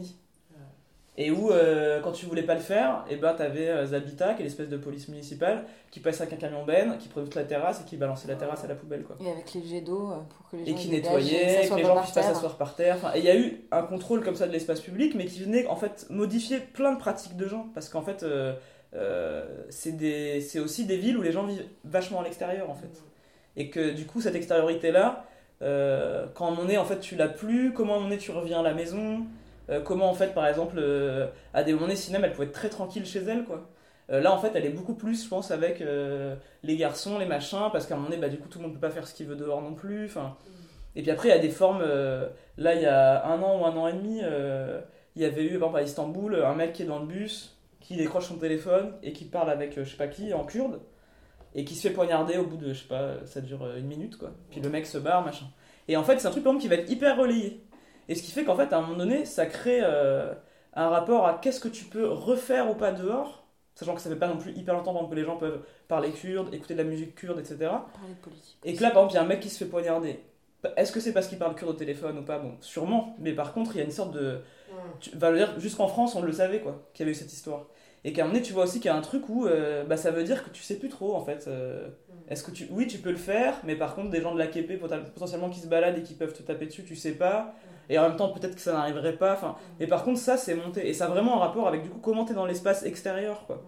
Et où, euh, quand tu voulais pas le faire, et ben t'avais euh, Zabita, qui est l'espèce de police municipale, qui passait avec un camion benne, qui prenait toute la terrasse et qui balançait la terrasse à la poubelle, quoi. Et avec les jets d'eau pour que les gens et qui nettoyait, que les gens puissent pas s'asseoir par terre. Enfin, et il y a eu un contrôle comme ça de l'espace public, mais qui venait en fait modifier plein de pratiques de gens, parce qu'en fait, euh, euh, c'est, des, c'est aussi des villes où les gens vivent vachement à l'extérieur, en fait. Et que du coup, cette extériorité-là, euh, quand on est, en fait, tu l'as plus, comment on est, tu reviens à la maison. Euh, comment en fait par exemple euh, à des moments donné Sinem elle pouvait être très tranquille chez elle, quoi. Euh, là en fait elle est beaucoup plus je pense avec euh, les garçons, les machins, parce qu'à un moment donné bah, du coup tout le monde peut pas faire ce qu'il veut dehors non plus, enfin. Et puis après il y a des formes euh, là il y a un an ou un an et demi euh, il y avait eu par exemple à Istanbul un mec qui est dans le bus qui décroche son téléphone et qui parle avec euh, je sais pas qui en kurde et qui se fait poignarder au bout de je sais pas ça dure une minute, quoi. Puis le mec se barre, machin. Et en fait c'est un truc par exemple qui va être hyper relayé. Et ce qui fait qu'en fait, à un moment donné, ça crée euh, un rapport à qu'est-ce que tu peux refaire ou pas dehors, sachant que ça fait pas non plus hyper longtemps que les gens peuvent parler kurde, écouter de la musique kurde, et cetera. Parler de politique. Et que là, par exemple, il y a un mec qui se fait poignarder. Est-ce que c'est parce qu'il parle kurde au téléphone ou pas? Bon, sûrement. Mais par contre, il y a une sorte de... Tu vas le dire, jusqu'en France, on le savait, quoi, qu'il y avait eu cette histoire. Et qu'à un moment donné, tu vois aussi qu'il y a un truc où euh, bah, ça veut dire que tu sais plus trop, en fait. Euh, est-ce que tu... Oui, tu peux le faire, mais par contre, des gens de l'A K P potentiellement qui se baladent et qui peuvent te taper dessus, tu sais pas. Et en même temps, peut-être que ça n'arriverait pas. Enfin, et par contre, ça, c'est monté. Et ça a vraiment un rapport avec, du coup, comment t'es dans l'espace extérieur, quoi.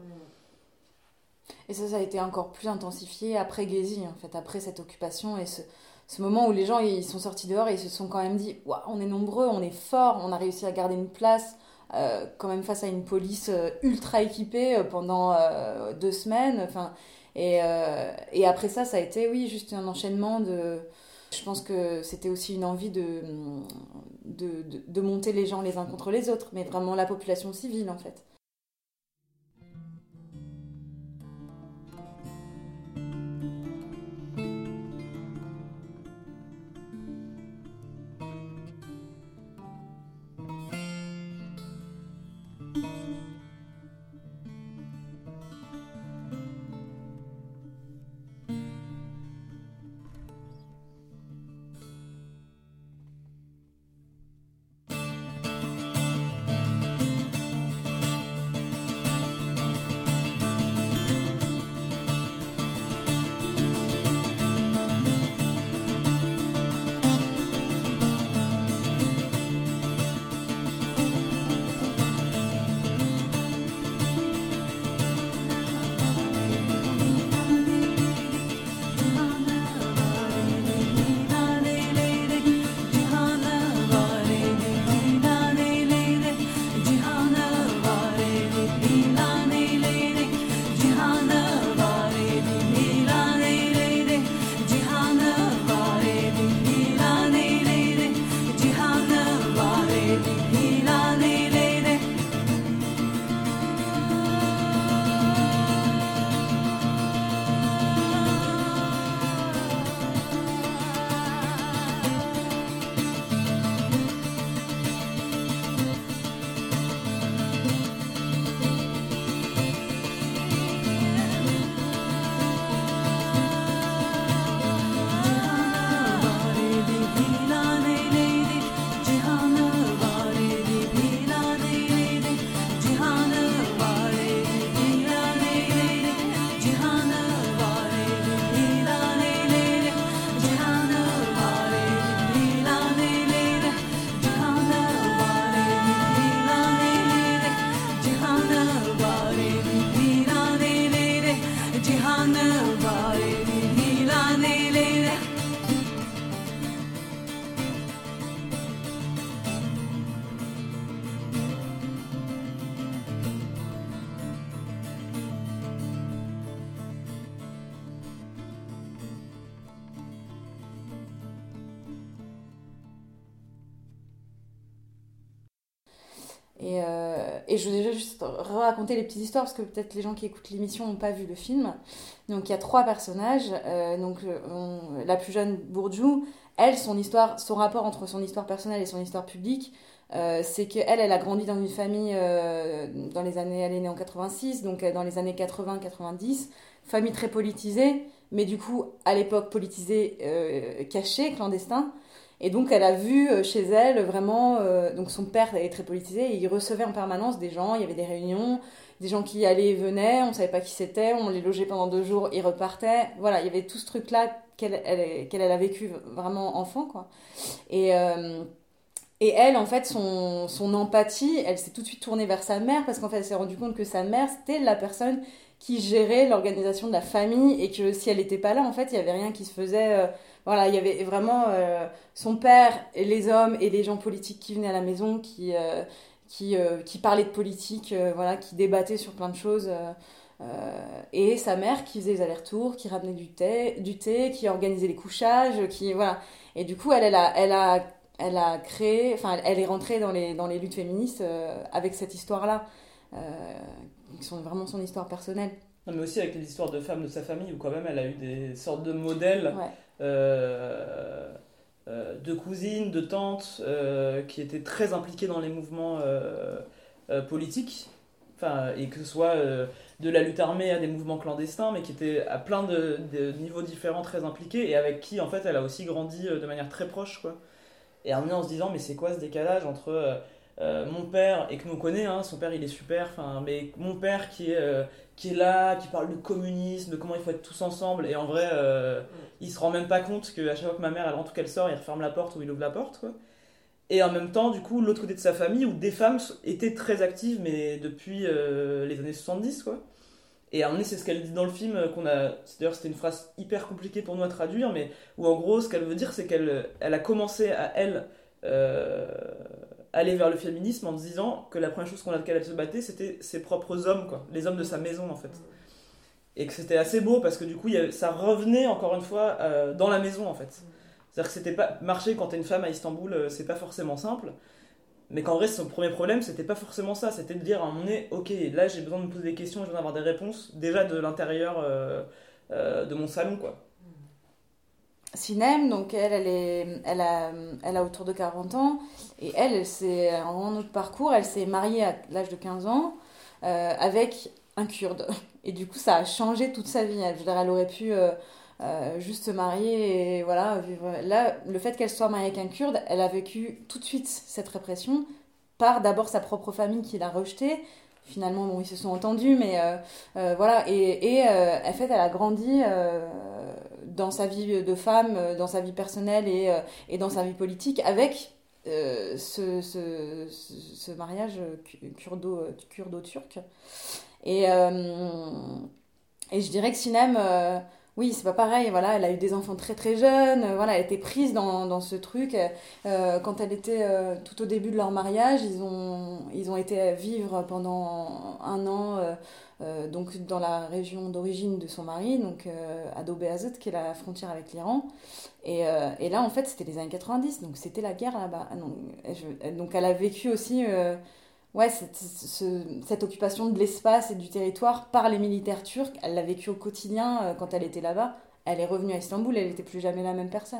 Et ça, ça a été encore plus intensifié après Gezi, en fait, après cette occupation et ce, ce moment où les gens ils sont sortis dehors et ils se sont quand même dit « Waouh, on est nombreux, on est forts, on a réussi à garder une place euh, quand même face à une police euh, ultra équipée euh, pendant euh, deux semaines. Enfin, et, euh, et après ça, ça a été, oui, juste un enchaînement de... Je pense que c'était aussi une envie de, de, de, de monter les gens les uns contre les autres, mais vraiment la population civile, en fait. Et, euh, et je voulais juste raconter les petites histoires parce que peut-être les gens qui écoutent l'émission n'ont pas vu le film. Donc il y a trois personnages. Euh, donc on, la plus jeune, Bourdieu, elle, son histoire, son rapport entre son histoire personnelle et son histoire publique, euh, c'est qu'elle, elle a grandi dans une famille euh, dans les années, elle est née en quatre-vingt-six, donc dans les années quatre-vingts quatre-vingt-dix, famille très politisée, mais du coup à l'époque politisée, euh, cachée, clandestin. Et donc elle a vu chez elle vraiment, euh, donc son père est très politisé et il recevait en permanence des gens, il y avait des réunions, des gens qui allaient et venaient, on ne savait pas qui c'était, on les logeait pendant deux jours, ils repartaient. Voilà, il y avait tout ce truc-là qu'elle, elle, qu'elle a vécu vraiment enfant, quoi. Et, euh, et elle, en fait, son, son empathie, elle s'est tout de suite tournée vers sa mère parce qu'en fait elle s'est rendue compte que sa mère, c'était la personne qui gérait l'organisation de la famille et que si elle n'était pas là, en fait, il n'y avait rien qui se faisait... Euh, Voilà, il y avait vraiment euh, son père et les hommes et les gens politiques qui venaient à la maison, qui, euh, qui, euh, qui parlaient de politique, euh, voilà, qui débattaient sur plein de choses. Euh, euh, et sa mère qui faisait les allers-retours, qui ramenait du thé, du thé, qui organisait les couchages, qui, voilà. Et du coup, elle, elle, a, elle, a, elle a créé, enfin, elle est rentrée dans les, dans les luttes féministes euh, avec cette histoire-là, euh, qui sont vraiment son histoire personnelle. Non, mais aussi avec les histoires de femmes de sa famille, où quand même elle a eu des sortes de modèles. Ouais. Euh, euh, de cousines, de tantes euh, qui étaient très impliquées dans les mouvements euh, euh, politiques, enfin, et que ce soit euh, de la lutte armée à des mouvements clandestins, mais qui étaient à plein de, de niveaux différents très impliqués et avec qui en fait elle a aussi grandi de manière très proche, quoi. Et à un moment en se disant mais c'est quoi ce décalage entre euh, euh, mon père, et que nous on connaît, hein, son père il est super, mais mon père qui est, euh, qui est là, qui parle de communisme, de comment il faut être tous ensemble, et en vrai euh, mm. il se rend même pas compte qu'à chaque fois que ma mère elle rentre ou qu'elle sort, il referme la porte ou il ouvre la porte, quoi. Et en même temps, du coup, l'autre côté de sa famille, où des femmes étaient très actives, mais depuis euh, les années soixante-dix, quoi. Et à un moment, c'est ce qu'elle dit dans le film, qu'on a... D'ailleurs, c'était une phrase hyper compliquée pour nous à traduire, mais où en gros, ce qu'elle veut dire, c'est qu'elle elle a commencé à, elle, euh, aller vers le féminisme en disant que la première chose contre laquelle elle se battait, c'était ses propres hommes, quoi, les hommes de sa maison en fait. Et que c'était assez beau parce que du coup, il y avait, ça revenait encore une fois euh, dans la maison en fait. C'est-à-dire que c'était pas, marcher quand t'es une femme à Istanbul, euh, c'est pas forcément simple. Mais qu'en vrai, son premier problème, c'était pas forcément ça. C'était de dire à un moment donné, ok, là j'ai besoin de me poser des questions, j'ai besoin d'avoir des réponses déjà de l'intérieur euh, euh, de mon salon, quoi. Sinem, donc elle, elle, est, elle, a, elle a autour de quarante ans, et elle, elle s'est, en autre parcours, elle s'est mariée à l'âge de quinze ans euh, avec un Kurde. Et du coup, ça a changé toute sa vie. Elle, je veux dire, elle aurait pu euh, euh, juste se marier et voilà, vivre. Là, le fait qu'elle soit mariée avec un Kurde, elle a vécu tout de suite cette répression par d'abord sa propre famille qui l'a rejetée. Finalement, bon, ils se sont entendus, mais euh, euh, voilà. Et, et euh, en fait, elle a grandi euh, dans sa vie de femme, dans sa vie personnelle et, euh, et dans sa vie politique avec euh, ce, ce, ce, ce mariage kurdo, kurdo-turc. Et, euh, et je dirais que Sinem, euh, oui, c'est pas pareil. Voilà, elle a eu des enfants très très jeunes. Euh, voilà, elle était prise dans, dans ce truc. Euh, quand elle était euh, tout au début de leur mariage, ils ont, ils ont été vivre pendant un an euh, euh, donc dans la région d'origine de son mari, donc euh, à Dobeyazıt, qui est la frontière avec l'Iran. Et, euh, et là, en fait, c'était les années quatre-vingt-dix, donc c'était la guerre là-bas. Donc, je, donc elle a vécu aussi... Euh, Ouais, cette, ce, cette occupation de l'espace et du territoire par les militaires turcs, elle l'a vécu au quotidien euh, quand elle était là-bas. Elle est revenue à Istanbul, elle n'était plus jamais la même personne.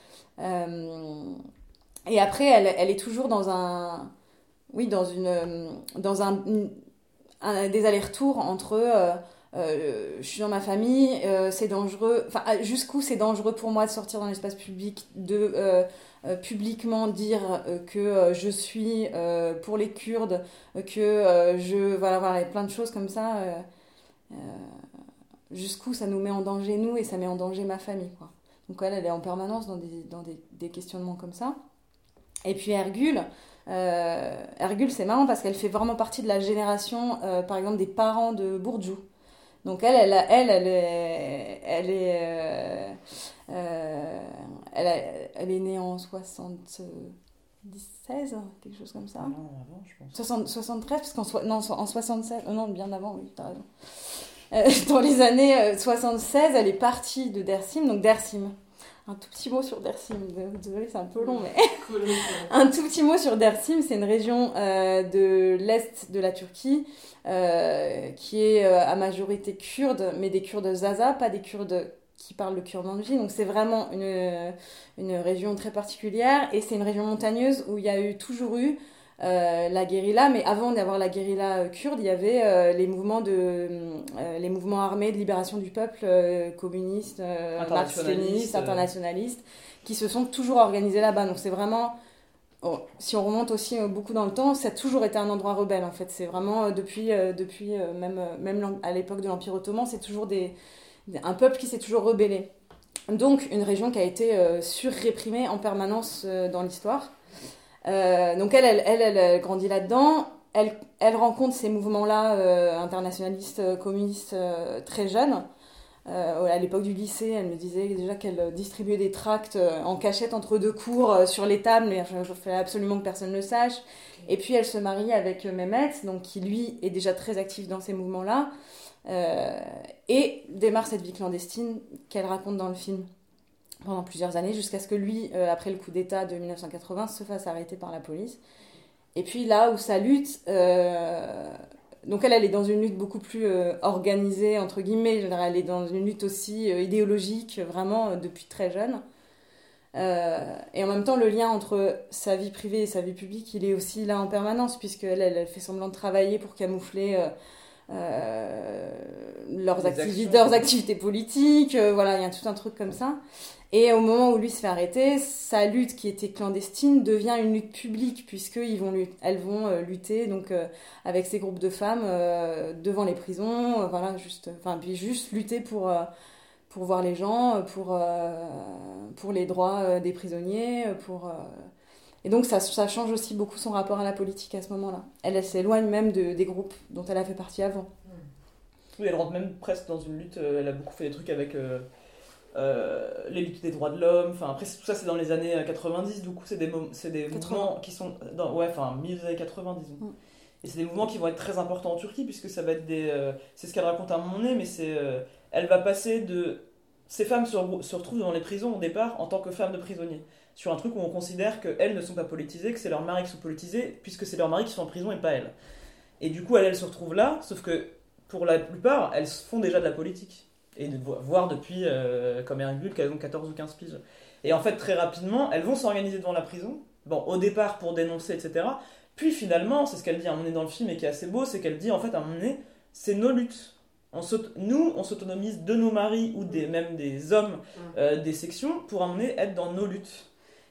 Euh, et après, elle, elle est toujours dans un, oui, dans une, dans un, un des allers-retours entre, euh, euh, je suis dans ma famille, euh, c'est dangereux. Enfin, jusqu'où c'est dangereux pour moi de sortir dans l'espace public, de euh, Euh, publiquement dire euh, que euh, je suis euh, pour les Kurdes, euh, que euh, je... Voilà, voilà, il y a plein de choses comme ça. Euh, euh, jusqu'où ça nous met en danger, nous, et ça met en danger ma famille, quoi. Donc elle, elle est en permanence dans des, dans des, des questionnements comme ça. Et puis Ergül, euh, Ergül, c'est marrant parce qu'elle fait vraiment partie de la génération, euh, par exemple, des parents de Bourdieu. Donc elle, elle, elle, elle est, elle est, euh, euh, elle, a, elle est née en soixante-seize, quelque chose comme ça. Non, avant, je pense. soixante, soixante-treize, parce qu'en so, non, en soixante-seize, oh non, bien avant, oui, t'as raison. Euh, dans les années euh, soixante-seize, elle est partie de Dersim, donc Dersim. Un tout petit mot sur Dersim, désolée, c'est un peu long, mais un tout petit mot sur Dersim, c'est une région euh, de l'est de la Turquie euh, qui est euh, à majorité kurde, mais des Kurdes Zaza, pas des Kurdes qui parlent le kurmanji. Donc c'est vraiment une, une région très particulière et c'est une région montagneuse où il y a eu, toujours eu Euh, la guérilla, mais avant d'avoir la guérilla euh, kurde, il y avait euh, les mouvements de euh, les mouvements armés de libération du peuple euh, communistes, euh, marxistes, internationalistes, euh... qui se sont toujours organisés là-bas. Donc c'est vraiment, oh, si on remonte aussi euh, beaucoup dans le temps, ça a toujours été un endroit rebelle en fait. C'est vraiment euh, depuis euh, depuis euh, même euh, même à l'époque de l'Empire ottoman, c'est toujours des, des un peuple qui s'est toujours rebellé. Donc une région qui a été euh, surréprimée en permanence euh, dans l'histoire. Euh, donc elle, elle, elle, elle grandit là-dedans, elle, elle rencontre ces mouvements-là euh, internationalistes, euh, communistes euh, très jeunes. Euh, à l'époque du lycée, elle me disait déjà qu'elle distribuait des tracts euh, en cachette entre deux cours euh, sur les tables, mais il fallait absolument que personne ne le sache. Et puis elle se marie avec Mehmet, donc, qui lui est déjà très actif dans ces mouvements-là, euh, et démarre cette vie clandestine qu'elle raconte dans le film pendant plusieurs années, jusqu'à ce que lui, euh, après le coup d'État de dix-neuf cent quatre-vingts, se fasse arrêter par la police. Et puis là où sa lutte... Euh... Donc elle, elle est dans une lutte beaucoup plus euh, organisée, entre guillemets. Elle est dans une lutte aussi euh, idéologique, vraiment, euh, depuis très jeune. Euh... Et en même temps, le lien entre sa vie privée et sa vie publique, il est aussi là en permanence, puisqu'elle elle fait semblant de travailler pour camoufler... Euh... Euh, leurs, activi- leurs activités politiques, euh, voilà, il y a tout un truc comme ça. Et au moment où lui se fait arrêter, sa lutte qui était clandestine devient une lutte publique, puisqu'elles vont, lutter, elles vont euh, lutter donc, euh, avec ces groupes de femmes euh, devant les prisons, euh, voilà, juste, enfin, puis juste lutter pour, euh, pour voir les gens, pour, euh, pour les droits euh, des prisonniers, pour... Euh, Et donc ça, ça change aussi beaucoup son rapport à la politique à ce moment-là. Elle, elle s'éloigne même de, des groupes dont elle a fait partie avant. Oui, elle rentre même presque dans une lutte. Elle a beaucoup fait des trucs avec, euh, euh, les luttes des droits de l'homme. Enfin, après, tout ça, c'est dans les années quatre-vingt-dix. Du coup, c'est des, mo- c'est des mouvements qui sont... Dans, ouais, enfin, milieu des années quatre-vingts, disons. Mm. Et c'est des mouvements qui vont être très importants en Turquie, puisque ça va être des... Euh, c'est ce qu'elle raconte à un moment donné, mais c'est... Euh, elle va passer de... Ces femmes se, re- se retrouvent dans les prisons, au départ, en tant que femmes de prisonniers. Sur un truc où on considère qu'elles ne sont pas politisées, que c'est leurs maris qui sont politisés, puisque c'est leurs maris qui sont en prison et pas elles. Et du coup, elles, elles se retrouvent là, sauf que, pour la plupart, elles font déjà de la politique. Et de voir depuis, euh, comme Hercule, qu'elles ont quatorze ou quinze piges. Et en fait, très rapidement, elles vont s'organiser devant la prison, bon, au départ pour dénoncer, et cetera. Puis finalement, c'est ce qu'elle dit à un moment donné dans le film et qui est assez beau, c'est qu'elle dit en fait à un moment donné, c'est nos luttes. On nous, on s'autonomise de nos maris ou des, même des hommes euh, des sections pour à un moment donné être dans nos luttes.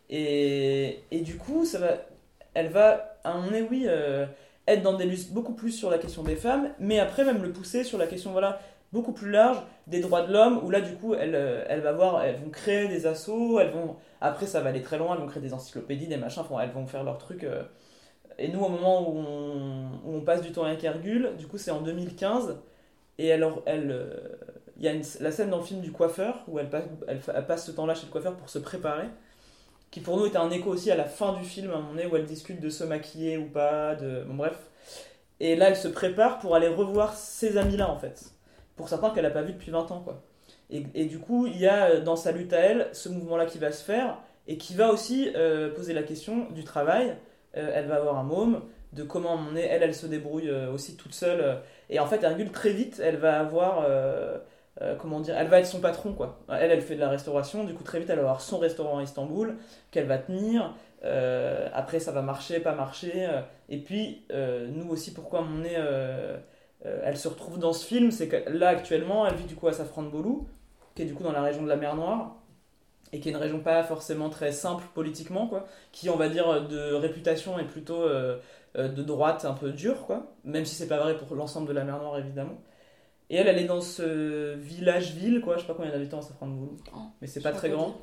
Et, et du coup, ça va, elle va à un moment donné, oui, euh, être dans des luttes beaucoup plus sur la question des femmes, mais après même le pousser sur la question, voilà, beaucoup plus large des droits de l'homme, où là du coup, elle, elle va voir, elles vont créer des assos, elles vont, après ça va aller très loin, elles vont créer des encyclopédies, des machins, elles vont faire leurs trucs. Euh, et nous, au moment où on, où on passe du temps avec Hercule, du coup, c'est en deux mille quinze. Et alors, elle, il euh, y a une, la scène dans le film du coiffeur, où elle passe, elle, elle passe ce temps-là chez le coiffeur pour se préparer, qui pour nous était un écho aussi à la fin du film, à un moment donné, où elle discute de se maquiller ou pas, de... Bon, bref. Et là, elle se prépare pour aller revoir ses amis-là, en fait. Pour certains qu'elle n'a pas vu depuis vingt ans, quoi. Et, et du coup, il y a, dans sa lutte à elle, ce mouvement-là qui va se faire, et qui va aussi euh, poser la question du travail. Euh, elle va avoir un môme, de comment on est, elle, elle se débrouille euh, aussi toute seule. Euh, et en fait, Hercule, très vite, elle va avoir, euh, euh, comment dire, elle va être son patron, quoi. Elle, elle fait de la restauration, du coup, très vite, elle va avoir son restaurant à Istanbul, qu'elle va tenir. Euh, après, ça va marcher, pas marcher. Euh, et puis, euh, nous aussi, pourquoi on est... Euh, euh, elle se retrouve dans ce film, c'est que là, actuellement, elle vit du coup à Safranbolu, qui est du coup dans la région de la mer Noire, et qui est une région pas forcément très simple politiquement, quoi, qui, on va dire, de réputation est plutôt euh, de droite, un peu dure, quoi, même si c'est pas vrai pour l'ensemble de la mer Noire, évidemment. Et elle, elle est dans ce village-ville, quoi, je sais pas combien il y a d'habitants à Safranbolu, oh, mais c'est pas très grand.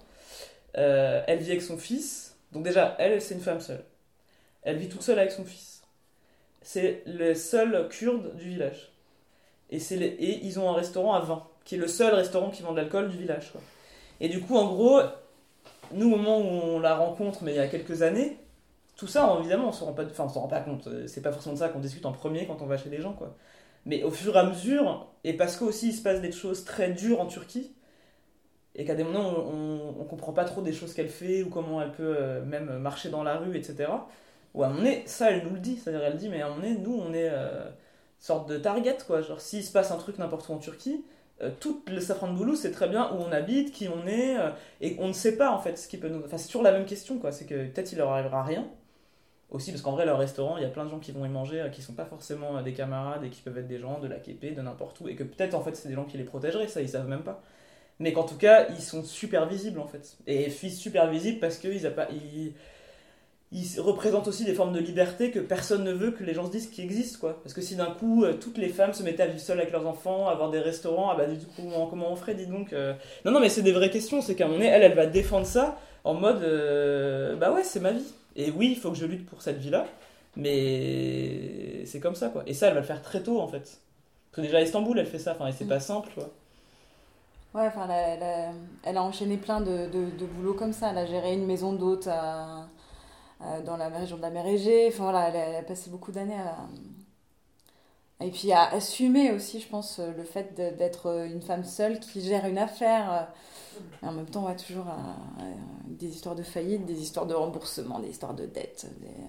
Euh, elle vit avec son fils, donc déjà, elle, c'est une femme seule. Elle vit toute seule avec son fils. C'est le seul kurde du village. Et, c'est les... et ils ont un restaurant à vin, qui est le seul restaurant qui vend de l'alcool du village, quoi. Et du coup, en gros, nous, au moment où on la rencontre, mais il y a quelques années, tout ça, évidemment, on ne s'en rend pas, enfin, on s'en rend pas compte. C'est pas forcément de ça qu'on discute en premier quand on va chez les gens, quoi. Mais au fur et à mesure, et parce qu'aussi il se passe des choses très dures en Turquie, et qu'à des moments, on ne comprend pas trop des choses qu'elle fait, ou comment elle peut euh, même marcher dans la rue, et cetera. Ou à un moment donné, ça, elle nous le dit. C'est-à-dire, elle dit, mais à un moment donné, nous, on est euh, une sorte de target, quoi. Genre, s'il se passe un truc n'importe où en Turquie, Euh, tout le Safranbolu, c'est très bien où on habite, qui on est, euh, et on ne sait pas en fait ce qui peut nous. Enfin, c'est toujours la même question, quoi. C'est que peut-être il leur arrivera rien. Aussi, parce qu'en vrai, leur restaurant, il y a plein de gens qui vont y manger, euh, qui sont pas forcément euh, des camarades et qui peuvent être des gens de l'A K P, de n'importe où, et que peut-être en fait c'est des gens qui les protégeraient, ça ils savent même pas. Mais qu'en tout cas, ils sont super visibles en fait. Et fils super visibles parce qu'ils a pas. Ils... Ils représentent aussi des formes de liberté que personne ne veut que les gens se disent qui existent, quoi. Parce que si d'un coup, euh, toutes les femmes se mettaient à vivre seules avec leurs enfants, à avoir des restaurants, ah bah du coup, comment, comment on ferait, dis donc euh... Non, non, mais c'est des vraies questions, c'est qu'à un moment donné, elle, elle va défendre ça en mode, euh, bah ouais, c'est ma vie. Et oui, il faut que je lutte pour cette vie-là, mais c'est comme ça, quoi. Et ça, elle va le faire très tôt, en fait. Parce que déjà, à Istanbul, elle fait ça, enfin, et c'est pas simple, quoi. Ouais, enfin, elle a, elle a, elle a enchaîné plein de, de, de boulots comme ça. Elle a géré une maison d'hôtes à... dans la région de la mer Égée, enfin voilà, elle a, elle a passé beaucoup d'années à... Et puis à assumer aussi, je pense, le fait de, d'être une femme seule qui gère une affaire. Et en même temps, ouais, toujours à, à, des histoires de faillite, des histoires de remboursement, des histoires de dette. Des...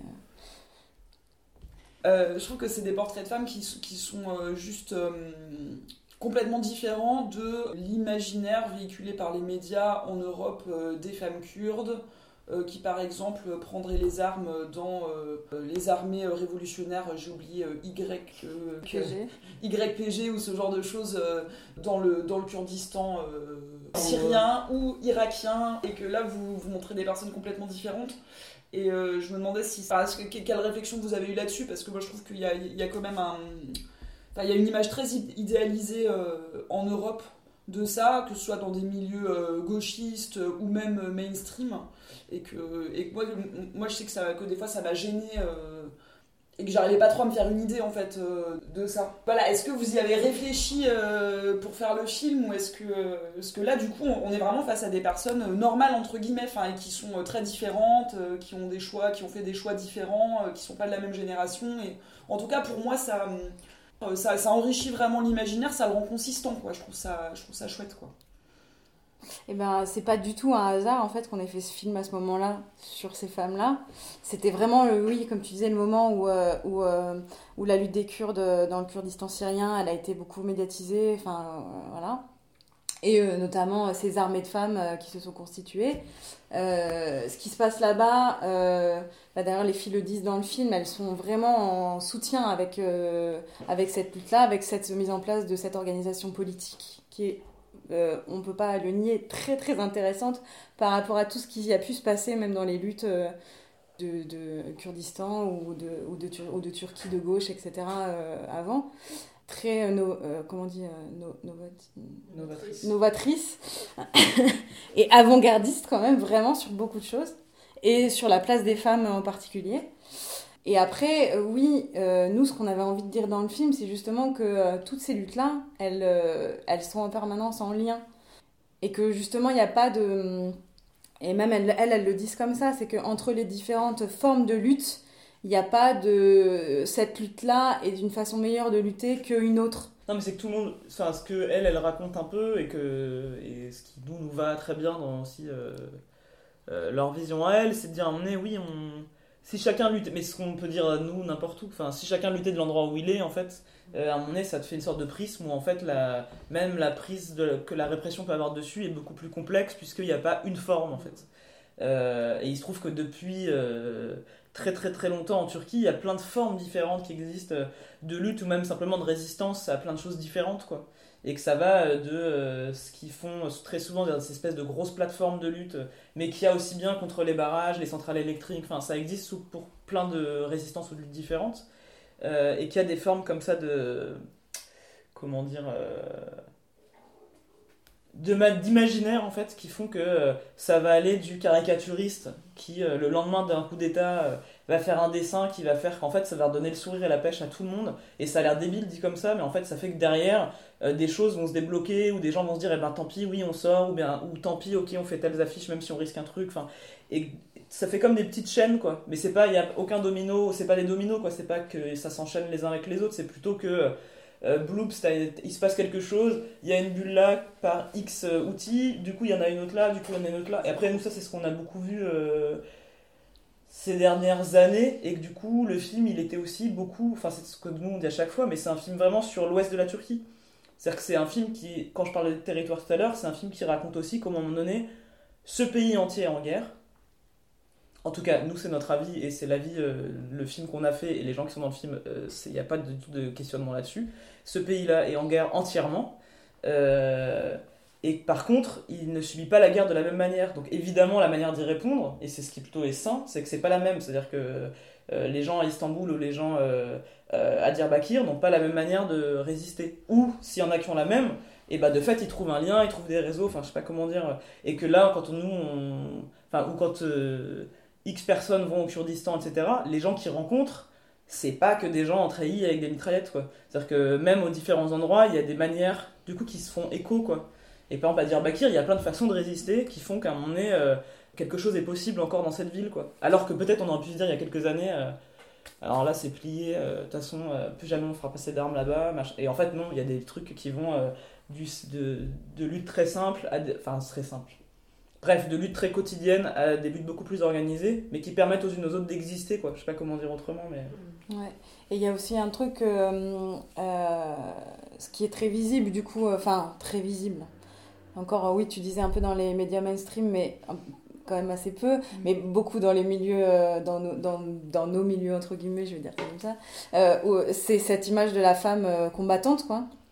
Euh, je trouve que c'est des portraits de femmes qui, qui sont euh, juste euh, complètement différents de l'imaginaire véhiculé par les médias en Europe euh, des femmes kurdes, Euh, qui par exemple prendraient les armes dans euh, les armées révolutionnaires, j'ai oublié euh, Y, euh, P G. Y P G ou ce genre de choses euh, dans, le, dans le Kurdistan euh, syrien ou irakien, et que là vous, vous montrez des personnes complètement différentes. Et euh, je me demandais si, enfin, quelle réflexion vous avez eue là-dessus, parce que moi je trouve qu'il y a, il y a quand même un, enfin, il y a une image très idéalisée euh, en Europe de ça, que ce soit dans des milieux euh, gauchistes euh, ou même euh, mainstream, et que, et que moi, moi je sais que, ça, que des fois ça m'a gêné euh, et que j'arrivais pas trop à me faire une idée en fait euh, de ça. Voilà, est-ce que vous y avez réfléchi euh, pour faire le film ou est-ce que, euh, est-ce que là du coup on est vraiment face à des personnes euh, normales entre guillemets, enfin, et qui sont euh, très différentes, euh, qui ont des choix, qui ont fait des choix différents, euh, qui sont pas de la même génération et en tout cas pour moi ça, euh, ça, ça enrichit vraiment l'imaginaire, ça le rend consistant quoi. Je trouve ça, je trouve ça chouette quoi. Eh ben, c'est pas du tout un hasard en fait qu'on ait fait ce film à ce moment-là sur ces femmes-là. C'était vraiment, le, oui, comme tu disais, le moment où, euh, où, euh, où la lutte des Kurdes dans le Kurdistan syrien, elle a été beaucoup médiatisée, enfin euh, voilà. Et euh, notamment ces armées de femmes euh, qui se sont constituées. Euh, ce qui se passe là-bas, euh, bah, d'ailleurs les filles le disent dans le film, elles sont vraiment en soutien avec, euh, avec cette lutte-là, avec cette mise en place de cette organisation politique qui est, Euh, on ne peut pas le nier, très très intéressante par rapport à tout ce qui a pu se passer même dans les luttes euh, de, de Kurdistan ou de, ou, de Tur- ou de Turquie de gauche, et cetera euh, avant. Très, euh, no, euh, comment on dit, euh, no, novat- Novatrice. novatrice et avant-gardiste quand même, vraiment sur beaucoup de choses et sur la place des femmes en particulier. Et après, euh, oui, euh, nous, ce qu'on avait envie de dire dans le film, c'est justement que euh, toutes ces luttes-là, elles, euh, elles sont en permanence en lien. Et que justement, il n'y a pas de... Et même elles, elles, elles le disent comme ça, c'est qu'entre les différentes formes de lutte, il n'y a pas de... Cette lutte-là est d'une façon meilleure de lutter qu'une autre. Non, mais c'est que tout le monde... Enfin, ce qu'elle, elle raconte un peu, et, que, et ce qui nous, nous va très bien dans aussi euh, euh, leur vision à elle, c'est de dire, à un moment donné, oui, on... Si chacun luttait, mais ce qu'on peut dire à nous n'importe où, enfin, si chacun luttait de l'endroit où il est, en fait, euh, à un moment donné, ça te fait une sorte de prisme où en fait, la, même la prise de, que la répression peut avoir dessus est beaucoup plus complexe puisqu'il n'y a pas une forme en fait. Euh, et il se trouve que depuis euh, très très très longtemps en Turquie, il y a plein de formes différentes qui existent euh, de lutte ou même simplement de résistance à plein de choses différentes quoi. Et que ça va de euh, ce qu'ils font très souvent dans ces espèces de grosses plateformes de lutte, mais qu'il y a aussi bien contre les barrages, les centrales électriques, enfin ça existe sous, pour plein de résistances ou de luttes différentes, euh, et qu'il y a des formes comme ça de... comment dire... Euh, de, d'imaginaire en fait, qui font que euh, ça va aller du caricaturiste qui, euh, le lendemain d'un coup d'état, euh, va faire un dessin qui va faire qu'en fait ça va redonner le sourire et la pêche à tout le monde, et ça a l'air débile dit comme ça, mais en fait ça fait que derrière euh, des choses vont se débloquer, ou des gens vont se dire eh ben tant pis oui on sort, ou bien ou tant pis ok on fait telles affiches même si on risque un truc, enfin, et ça fait comme des petites chaînes quoi, mais c'est pas, il y a aucun domino, c'est pas des dominos quoi, c'est pas que ça s'enchaîne les uns avec les autres, c'est plutôt que euh, bloops, il se passe quelque chose, il y a une bulle là par X euh, outils, du coup il y en a une autre là, du coup il y en a une autre là, et après nous ça c'est ce qu'on a beaucoup vu euh, ces dernières années, et que du coup le film il était aussi beaucoup, enfin c'est ce que nous on dit à chaque fois, mais c'est un film vraiment sur l'ouest de la Turquie, c'est-à-dire que c'est un film qui, quand je parlais de territoire tout à l'heure, c'est un film qui raconte aussi comment à un moment donné ce pays entier est en guerre. En tout cas, nous, c'est notre avis, et c'est l'avis, euh, le film qu'on a fait, et les gens qui sont dans le film, il euh, n'y a pas du tout de questionnement là-dessus. Ce pays-là est en guerre entièrement, euh, et par contre, il ne subit pas la guerre de la même manière. Donc évidemment, la manière d'y répondre, et c'est ce qui plutôt est sain, c'est que c'est pas la même. C'est-à-dire que euh, les gens à Istanbul ou les gens euh, euh, à Diyarbakir n'ont pas la même manière de résister. Ou, s'il y en a qui ont la même, et bah de fait, ils trouvent un lien, ils trouvent des réseaux, enfin je sais pas comment dire, et que là, quand nous, on... enfin, ou quand... Euh, X personnes vont au Kurdistan, et cetera, les gens qu'ils rencontrent, c'est pas que des gens en treillis avec des mitraillettes, quoi. C'est-à-dire que même aux différents endroits, il y a des manières, du coup, qui se font écho, quoi. Et par exemple, à Diyarbakir, il y a plein de façons de résister qui font qu'à un moment donné, euh, quelque chose est possible encore dans cette ville, quoi. Alors que peut-être on aurait pu se dire il y a quelques années, euh, alors là, c'est plié, de euh, toute façon, euh, plus jamais on fera passer d'armes là-bas, machin. Et en fait, non, il y a des trucs qui vont euh, du, de, de lutte très simple à... Des... Enfin, très simple. Bref, de lutte très quotidienne à des luttes beaucoup plus organisées, mais qui permettent aux unes aux autres d'exister, quoi. Je sais pas comment dire autrement, mais... Ouais. Et il y a aussi un truc, euh, euh, ce qui est très visible, du coup, enfin, euh, très visible. Encore, euh, oui, tu disais un peu dans les médias mainstream, mais euh, quand même assez peu, mmh. mais beaucoup dans les milieux, euh, dans, nos, dans, dans nos milieux, entre guillemets, je vais dire comme ça, euh, où c'est cette image de la femme euh, combattante, quoi.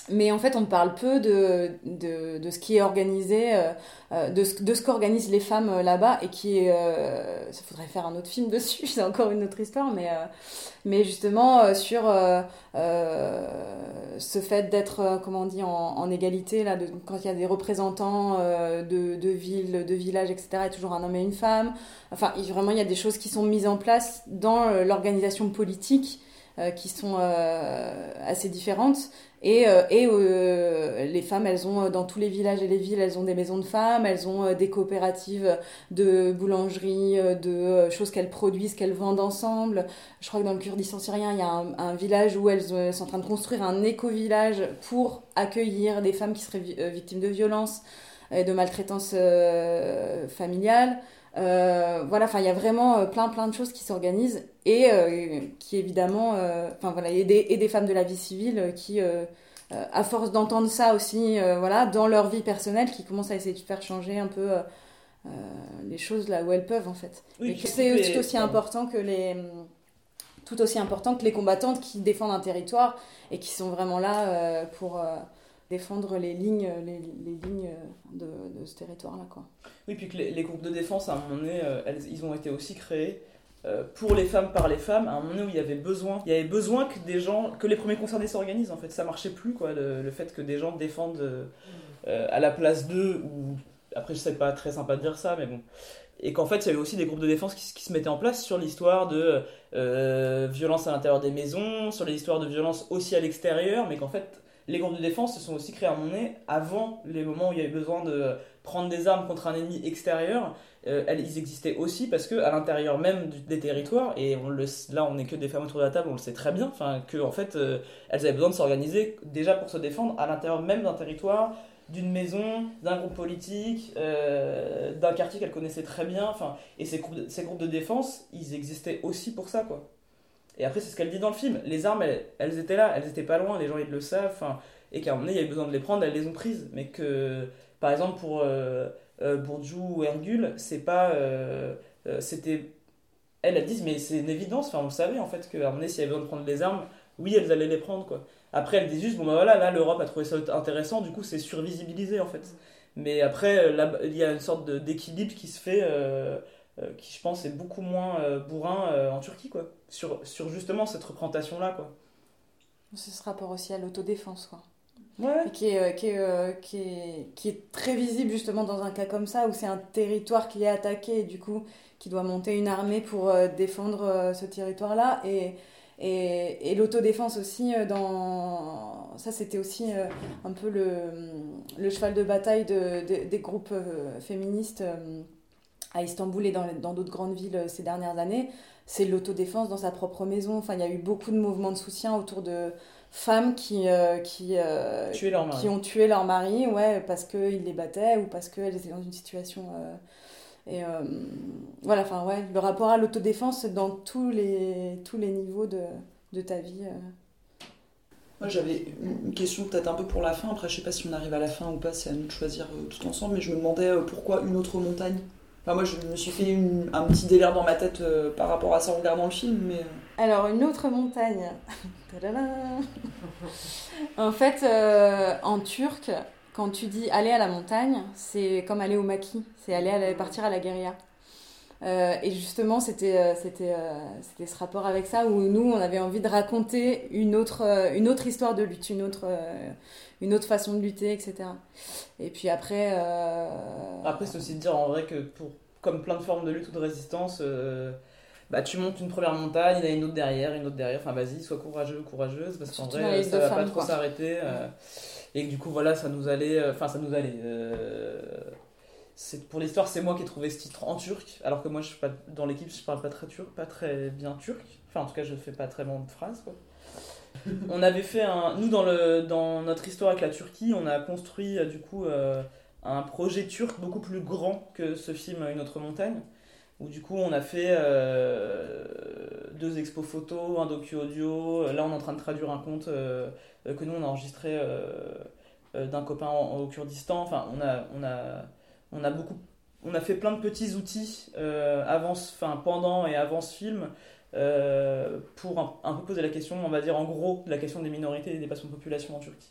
Mais en fait, on parle peu de, de, de ce qui est organisé, euh, de, ce, de ce qu'organisent les femmes euh, là-bas, et qui est... Euh, ça faudrait faire un autre film dessus, c'est encore une autre histoire, mais, euh, mais justement euh, sur euh, euh, ce fait d'être, euh, comment on dit, en, en égalité, là, de, quand il y a des représentants euh, de, de villes, de villages, et cetera, il y a toujours un homme et une femme. Enfin, il, vraiment, il y a des choses qui sont mises en place dans euh, l'organisation politique euh, qui sont euh, assez différentes. Et, euh, et euh, les femmes, elles ont, dans tous les villages et les villes, elles ont des maisons de femmes, elles ont euh, des coopératives de boulangerie, euh, de euh, choses qu'elles produisent, qu'elles vendent ensemble. Je crois que dans le Kurdistan syrien, il y a un, un village où elles, elles sont en train de construire un éco-village pour accueillir des femmes qui seraient vi- euh, victimes de violences et de maltraitance euh, familiale. Euh, voilà, enfin, il y a vraiment euh, plein plein de choses qui s'organisent et euh, qui évidemment, enfin euh, voilà, et des, et des femmes de la vie civile euh, qui, euh, euh, à force d'entendre ça aussi, euh, voilà, dans leur vie personnelle, qui commencent à essayer de faire changer un peu euh, euh, les choses là où elles peuvent en fait. Oui, et que c'est les... tout aussi important que les, tout aussi important que les combattantes qui défendent un territoire et qui sont vraiment là euh, pour euh, défendre les lignes, les, les lignes de, de ce territoire-là, quoi. Oui, puis que les, les groupes de défense, à un moment donné, euh, elles, ils ont été aussi créés euh, pour les femmes, par les femmes, à un moment donné où il y avait besoin, il y avait besoin que des gens, que les premiers concernés s'organisent, en fait. Ça marchait plus, quoi, le, le fait que des gens défendent euh, euh, à la place d'eux, ou... Après, je sais pas, très sympa de dire ça, mais bon... Et qu'en fait, il y avait aussi des groupes de défense qui, qui se mettaient en place sur l'histoire de euh, violence à l'intérieur des maisons, sur les histoires de violence aussi à l'extérieur, mais qu'en fait... Les groupes de défense se sont aussi créés à mon nez avant les moments où il y avait besoin de prendre des armes contre un ennemi extérieur. Euh, elles, ils existaient aussi parce qu'à l'intérieur même du, des territoires, et on le, là on n'est que des femmes autour de la table, on le sait très bien, que en fait, euh, elles avaient besoin de s'organiser déjà pour se défendre à l'intérieur même d'un territoire, d'une maison, d'un groupe politique, euh, d'un quartier qu'elles connaissaient très bien. Et ces groupes, de, ces groupes de défense, ils existaient aussi pour ça, quoi. Et après, c'est ce qu'elle dit dans le film. Les armes, elles, elles étaient là, elles étaient pas loin, les gens ils le savent. Et qu'à un moment donné, il y avait besoin de les prendre, elles les ont prises. Mais que, par exemple, pour euh, euh, Bourdiou ou Hergule, c'est pas. Euh, euh, c'était. Elles, elles disent, mais c'est une évidence, enfin, on le savait en fait, qu'à un moment donné, s'il y avait besoin de prendre les armes, oui, elles allaient les prendre, quoi. Après, elles disent juste, bon, bah voilà, là, l'Europe a trouvé ça intéressant, du coup, c'est survisibilisé, en fait. Mais après, là, il y a une sorte de, d'équilibre qui se fait. Euh, Euh, qui je pense est beaucoup moins euh, bourrin euh, en Turquie, quoi, sur, sur justement cette représentation-là, quoi. C'est ce rapport aussi à l'autodéfense, quoi. Ouais. Et qui est, euh, qui, est, euh, qui, est, qui est très visible justement dans un cas comme ça, où c'est un territoire qui est attaqué et du coup qui doit monter une armée pour euh, défendre euh, ce territoire-là. Et, et, et l'autodéfense aussi, euh, dans... ça c'était aussi euh, un peu le, le cheval de bataille de, de, des groupes euh, féministes euh, à Istanbul et dans, dans d'autres grandes villes ces dernières années, c'est l'autodéfense dans sa propre maison. Enfin, il y a eu beaucoup de mouvements de soutien autour de femmes qui, euh, qui, euh, qui ont tué leur mari, ouais, parce qu'ils les battaient ou parce qu'elles étaient dans une situation... Euh, et euh, voilà, enfin, ouais, le rapport à l'autodéfense dans tous les, tous les niveaux de, de ta vie. Euh. Moi, j'avais une question peut-être un peu pour la fin. Après, je sais pas si on arrive à la fin ou pas, c'est à nous de choisir euh, tout ensemble, mais je me demandais euh, pourquoi une autre montagne. Enfin, moi, je me suis fait une, un petit délire dans ma tête euh, par rapport à ça en regardant le film, mais... Alors, une autre montagne. En fait, euh, en turc, quand tu dis aller à la montagne, c'est comme aller au maquis, c'est aller, aller partir à la guérilla. Euh, et justement, c'était, c'était, euh, c'était ce rapport avec ça où nous, on avait envie de raconter une autre, euh, une autre histoire de lutte, une autre, euh, une autre façon de lutter, et cetera. Et puis après... Euh... Après, c'est aussi de dire en vrai que pour, comme plein de formes de lutte ou de résistance, euh, bah, tu montes une première montagne, il y en a une autre derrière, une autre derrière, enfin vas-y, sois courageux ou courageuse, parce qu'en vrai, ça va femmes, pas trop quoi. s'arrêter. Euh, et que du coup, voilà, ça nous allait... Enfin, ça nous allait... Euh, c'est, pour l'histoire, c'est moi qui ai trouvé ce titre en turc, alors que moi, je suis pas, dans l'équipe, je parle pas très turc, pas très bien turc. Enfin, en tout cas, je fais pas très bonne phrase, quoi. On avait fait un... Nous, dans, le, dans notre histoire avec la Turquie, on a construit, du coup, euh, un projet turc beaucoup plus grand que ce film Une autre montagne, où, du coup, on a fait euh, deux expos photos, un docu-audio. Là, on est en train de traduire un conte euh, que nous, on a enregistré euh, euh, d'un copain en, au Kurdistan. Enfin, on a... On a On a, beaucoup, on a fait plein de petits outils euh, avant, enfin, pendant et avant ce film euh, pour un, un peu poser la question, on va dire en gros, de la question des minorités et des dépassements de population en Turquie.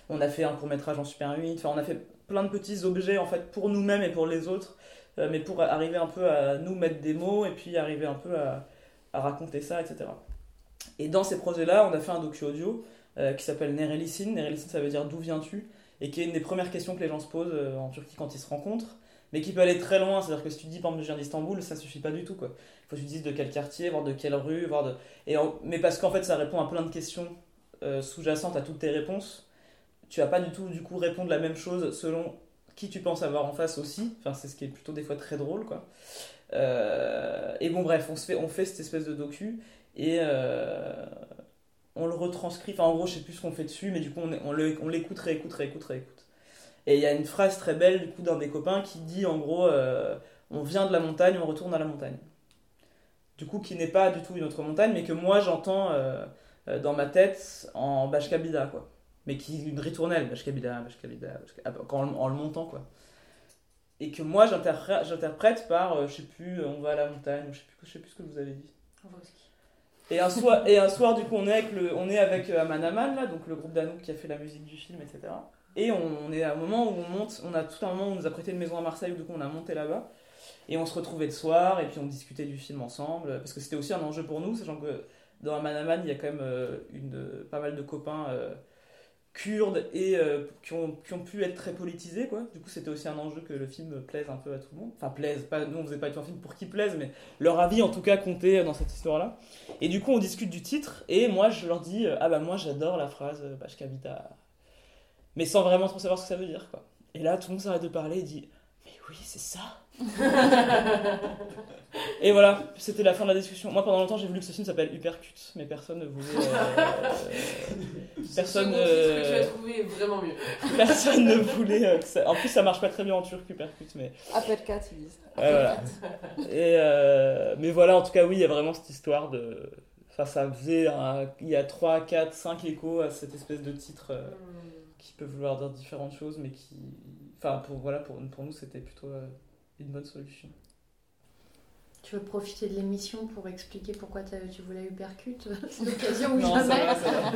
On a fait un court-métrage en Super huit. Enfin, on a fait plein de petits objets, en fait, pour nous-mêmes et pour les autres, euh, mais pour arriver un peu à nous mettre des mots et puis arriver un peu à, à raconter ça, et cetera. Et dans ces projets-là, on a fait un docu-audio euh, qui s'appelle Nerelisin. Nerelisin, ça veut dire « D'où viens-tu ?» et qui est une des premières questions que les gens se posent euh, en Turquie quand ils se rencontrent, mais qui peut aller très loin. C'est-à-dire que si tu dis, par exemple, je viens d'Istanbul, ça suffit pas du tout, quoi. Il faut que tu dises de quel quartier, voire de quelle rue, voire de... Et en... Mais parce qu'en fait, ça répond à plein de questions euh, sous-jacentes à toutes tes réponses. Tu vas pas du tout, du coup, répondre la même chose selon qui tu penses avoir en face aussi. Enfin, c'est ce qui est plutôt des fois très drôle, quoi. Euh... Et bon, bref, on, se fait, on fait cette espèce de docu, et... Euh... on le retranscrit, enfin en gros je sais plus ce qu'on fait dessus, mais du coup on, on, le, on l'écoute, réécoute, réécoute, réécoute. Et il y a une phrase très belle du coup d'un des copains qui dit en gros euh, on vient de la montagne, on retourne à la montagne. Du coup qui n'est pas du tout une autre montagne, mais que moi j'entends euh, euh, dans ma tête en bashkabida, quoi. Mais qui est une ritournelle, bashkabida, bashkabida, bashkabida en, en le montant, quoi. Et que moi j'interprète, j'interprète par, euh, je sais plus, on va à la montagne, je sais plus, je sais plus ce que vous avez dit. On va au ski. Et un, soir, et un soir, du coup, on est avec, le, on est avec Aman Aman, là, donc le groupe d'Anouk qui a fait la musique du film, et cetera. Et on, on est à un moment où on monte, on a tout un moment où on nous a prêté une maison à Marseille, où du coup on a monté là-bas. Et on se retrouvait le soir, et puis on discutait du film ensemble, parce que c'était aussi un enjeu pour nous, sachant que dans Aman Aman, il y a quand même une, pas mal de copains euh, kurdes et euh, qui, ont, qui ont pu être très politisés, quoi. Du coup, c'était aussi un enjeu que le film plaise un peu à tout le monde. Enfin, plaise, pas, nous on faisait pas un film pour qu'ils plaisent, mais leur avis en tout cas comptait dans cette histoire-là. Et du coup, on discute du titre, et moi je leur dis ah bah moi j'adore la phrase Bashkabida, mais sans vraiment trop savoir ce que ça veut dire, quoi. Et là, tout le monde s'arrête de parler et dit mais oui, c'est ça. Et voilà, c'était la fin de la discussion. Moi, pendant longtemps, j'ai voulu que ce film s'appelle Uppercut, mais personne ne voulait. Euh, euh, personne. Euh, que tu as trouvé vraiment mieux. Personne ne voulait. Euh, que ça... En plus, ça marche pas très bien en turc, Uppercut, mais. Uppercut, ils disent. Ouais, voilà. Et euh, mais voilà, en tout cas, oui, il y a vraiment cette histoire de. Enfin, ça faisait un... il y a trois, quatre, cinq échos à cette espèce de titre euh, mm. qui peuvent vouloir dire différentes choses, mais qui. Enfin, pour, voilà, pour, pour nous, c'était plutôt euh, une bonne solution. Tu veux profiter de l'émission pour expliquer pourquoi tu voulais Uppercut? C'est l'occasion ou non, jamais? Ça va, ça va.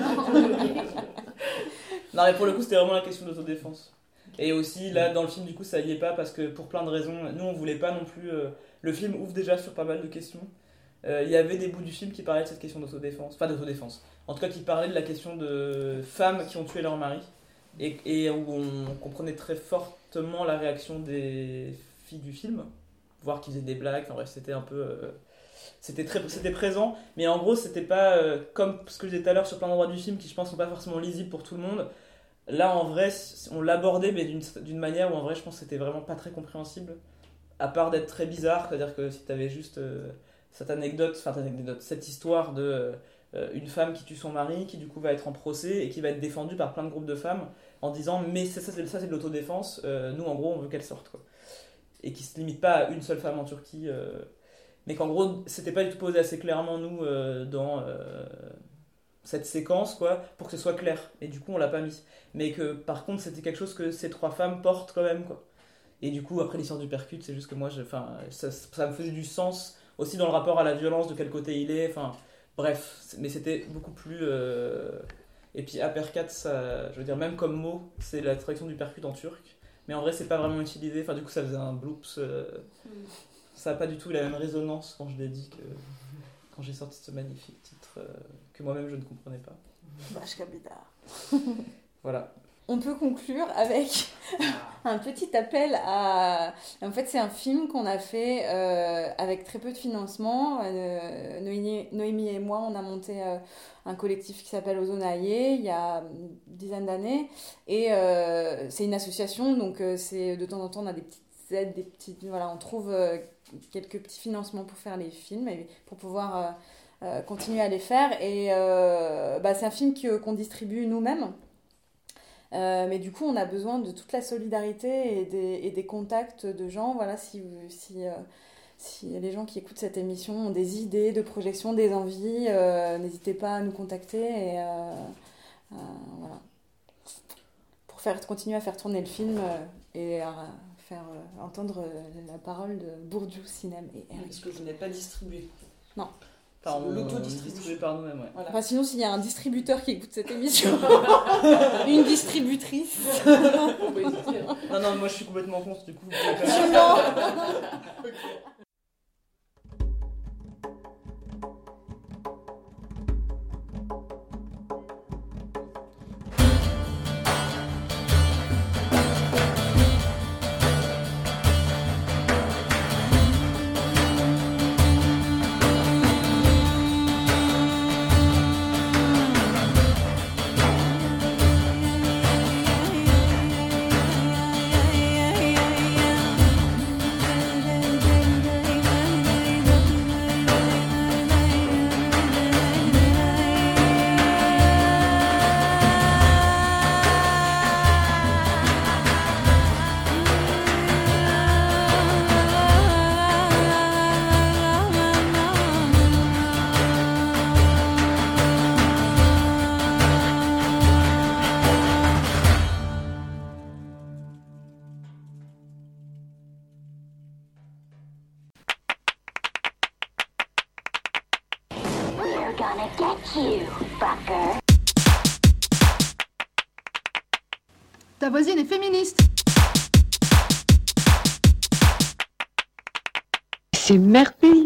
Non, mais pour le coup, c'était vraiment la question de l'autodéfense. Et aussi, là, dans le film, du coup, ça y est pas, parce que pour plein de raisons, nous, on voulait pas non plus... Euh, le film ouvre déjà sur pas mal de questions. Il euh, y avait des bouts du film qui parlaient de cette question d'autodéfense. Enfin, d'autodéfense. En tout cas, qui parlaient de la question de femmes qui ont tué leur mari. Et, et où on comprenait très fortement la réaction des filles du film. Voir qu'ils faisaient des blagues, enfin bref, c'était un peu... Euh, c'était, très, c'était présent, mais en gros, c'était pas euh, comme ce que je disais tout à l'heure sur plein d'endroits du film qui, je pense, sont pas forcément lisibles pour tout le monde. Là, en vrai, on l'abordait, mais d'une, d'une manière où, en vrai, je pense que c'était vraiment pas très compréhensible. À part d'être très bizarre, c'est-à-dire que si t'avais juste euh, cette anecdote, enfin, cette anecdote, cette histoire de euh, une femme qui tue son mari, qui du coup va être en procès et qui va être défendue par plein de groupes de femmes en disant « mais ça, ça, c'est, ça c'est de l'autodéfense, euh, nous, en gros, on veut qu'elle sorte, quoi ». Et qui se limite pas à une seule femme en Turquie, euh, mais qu'en gros, c'était pas du tout posé assez clairement, nous, euh, dans euh, cette séquence, quoi, pour que ce soit clair. Et du coup, on l'a pas mis. Mais que, par contre, c'était quelque chose que ces trois femmes portent quand même, quoi. Et du coup, après l'histoire du Uppercut, c'est juste que moi, je, ça, ça me faisait du sens, aussi dans le rapport à la violence, de quel côté il est, enfin, bref. Mais c'était beaucoup plus... Euh... Et puis, Uppercut, ça, je veux dire, même comme mot, c'est la traduction du Uppercut en turc. Mais en vrai, c'est pas vraiment utilisé. Enfin, du coup, ça faisait un bloops. Euh... Ça n'a pas du tout la même résonance quand je l'ai dit que quand j'ai sorti ce magnifique titre euh, que moi-même je ne comprenais pas. Bashkabida. Voilà. On peut conclure avec un petit appel à... En fait, c'est un film qu'on a fait euh, avec très peu de financement. Euh, Noémie, Noémie et moi, on a monté euh, un collectif qui s'appelle Ozonaye il y a une dizaine d'années. Et euh, c'est une association, donc euh, c'est, de temps en temps, on a des petites aides, des petites... Voilà, on trouve euh, quelques petits financements pour faire les films et pour pouvoir euh, euh, continuer à les faire. Et euh, bah, c'est un film qui, qu'on distribue nous-mêmes. Euh, mais du coup, on a besoin de toute la solidarité et des, et des contacts de gens. Voilà, si, si, euh, si les gens qui écoutent cette émission ont des idées de projection, des envies, euh, n'hésitez pas à nous contacter et euh, euh, voilà, pour faire, continuer à faire tourner le film euh, et à faire euh, entendre la parole de Bourdieu Sinem et Eric. Parce que je n'ai pas distribué. Non. Enfin, on l'auto-distribution. distribue par nous-mêmes, ouais. Voilà. Enfin, sinon, s'il y a un distributeur qui écoute cette émission, une distributrice. Non, non, moi je suis complètement contre, du coup. Vous pouvez pas... Non. Okay. Ta voisine est féministe. C'est merveilleux.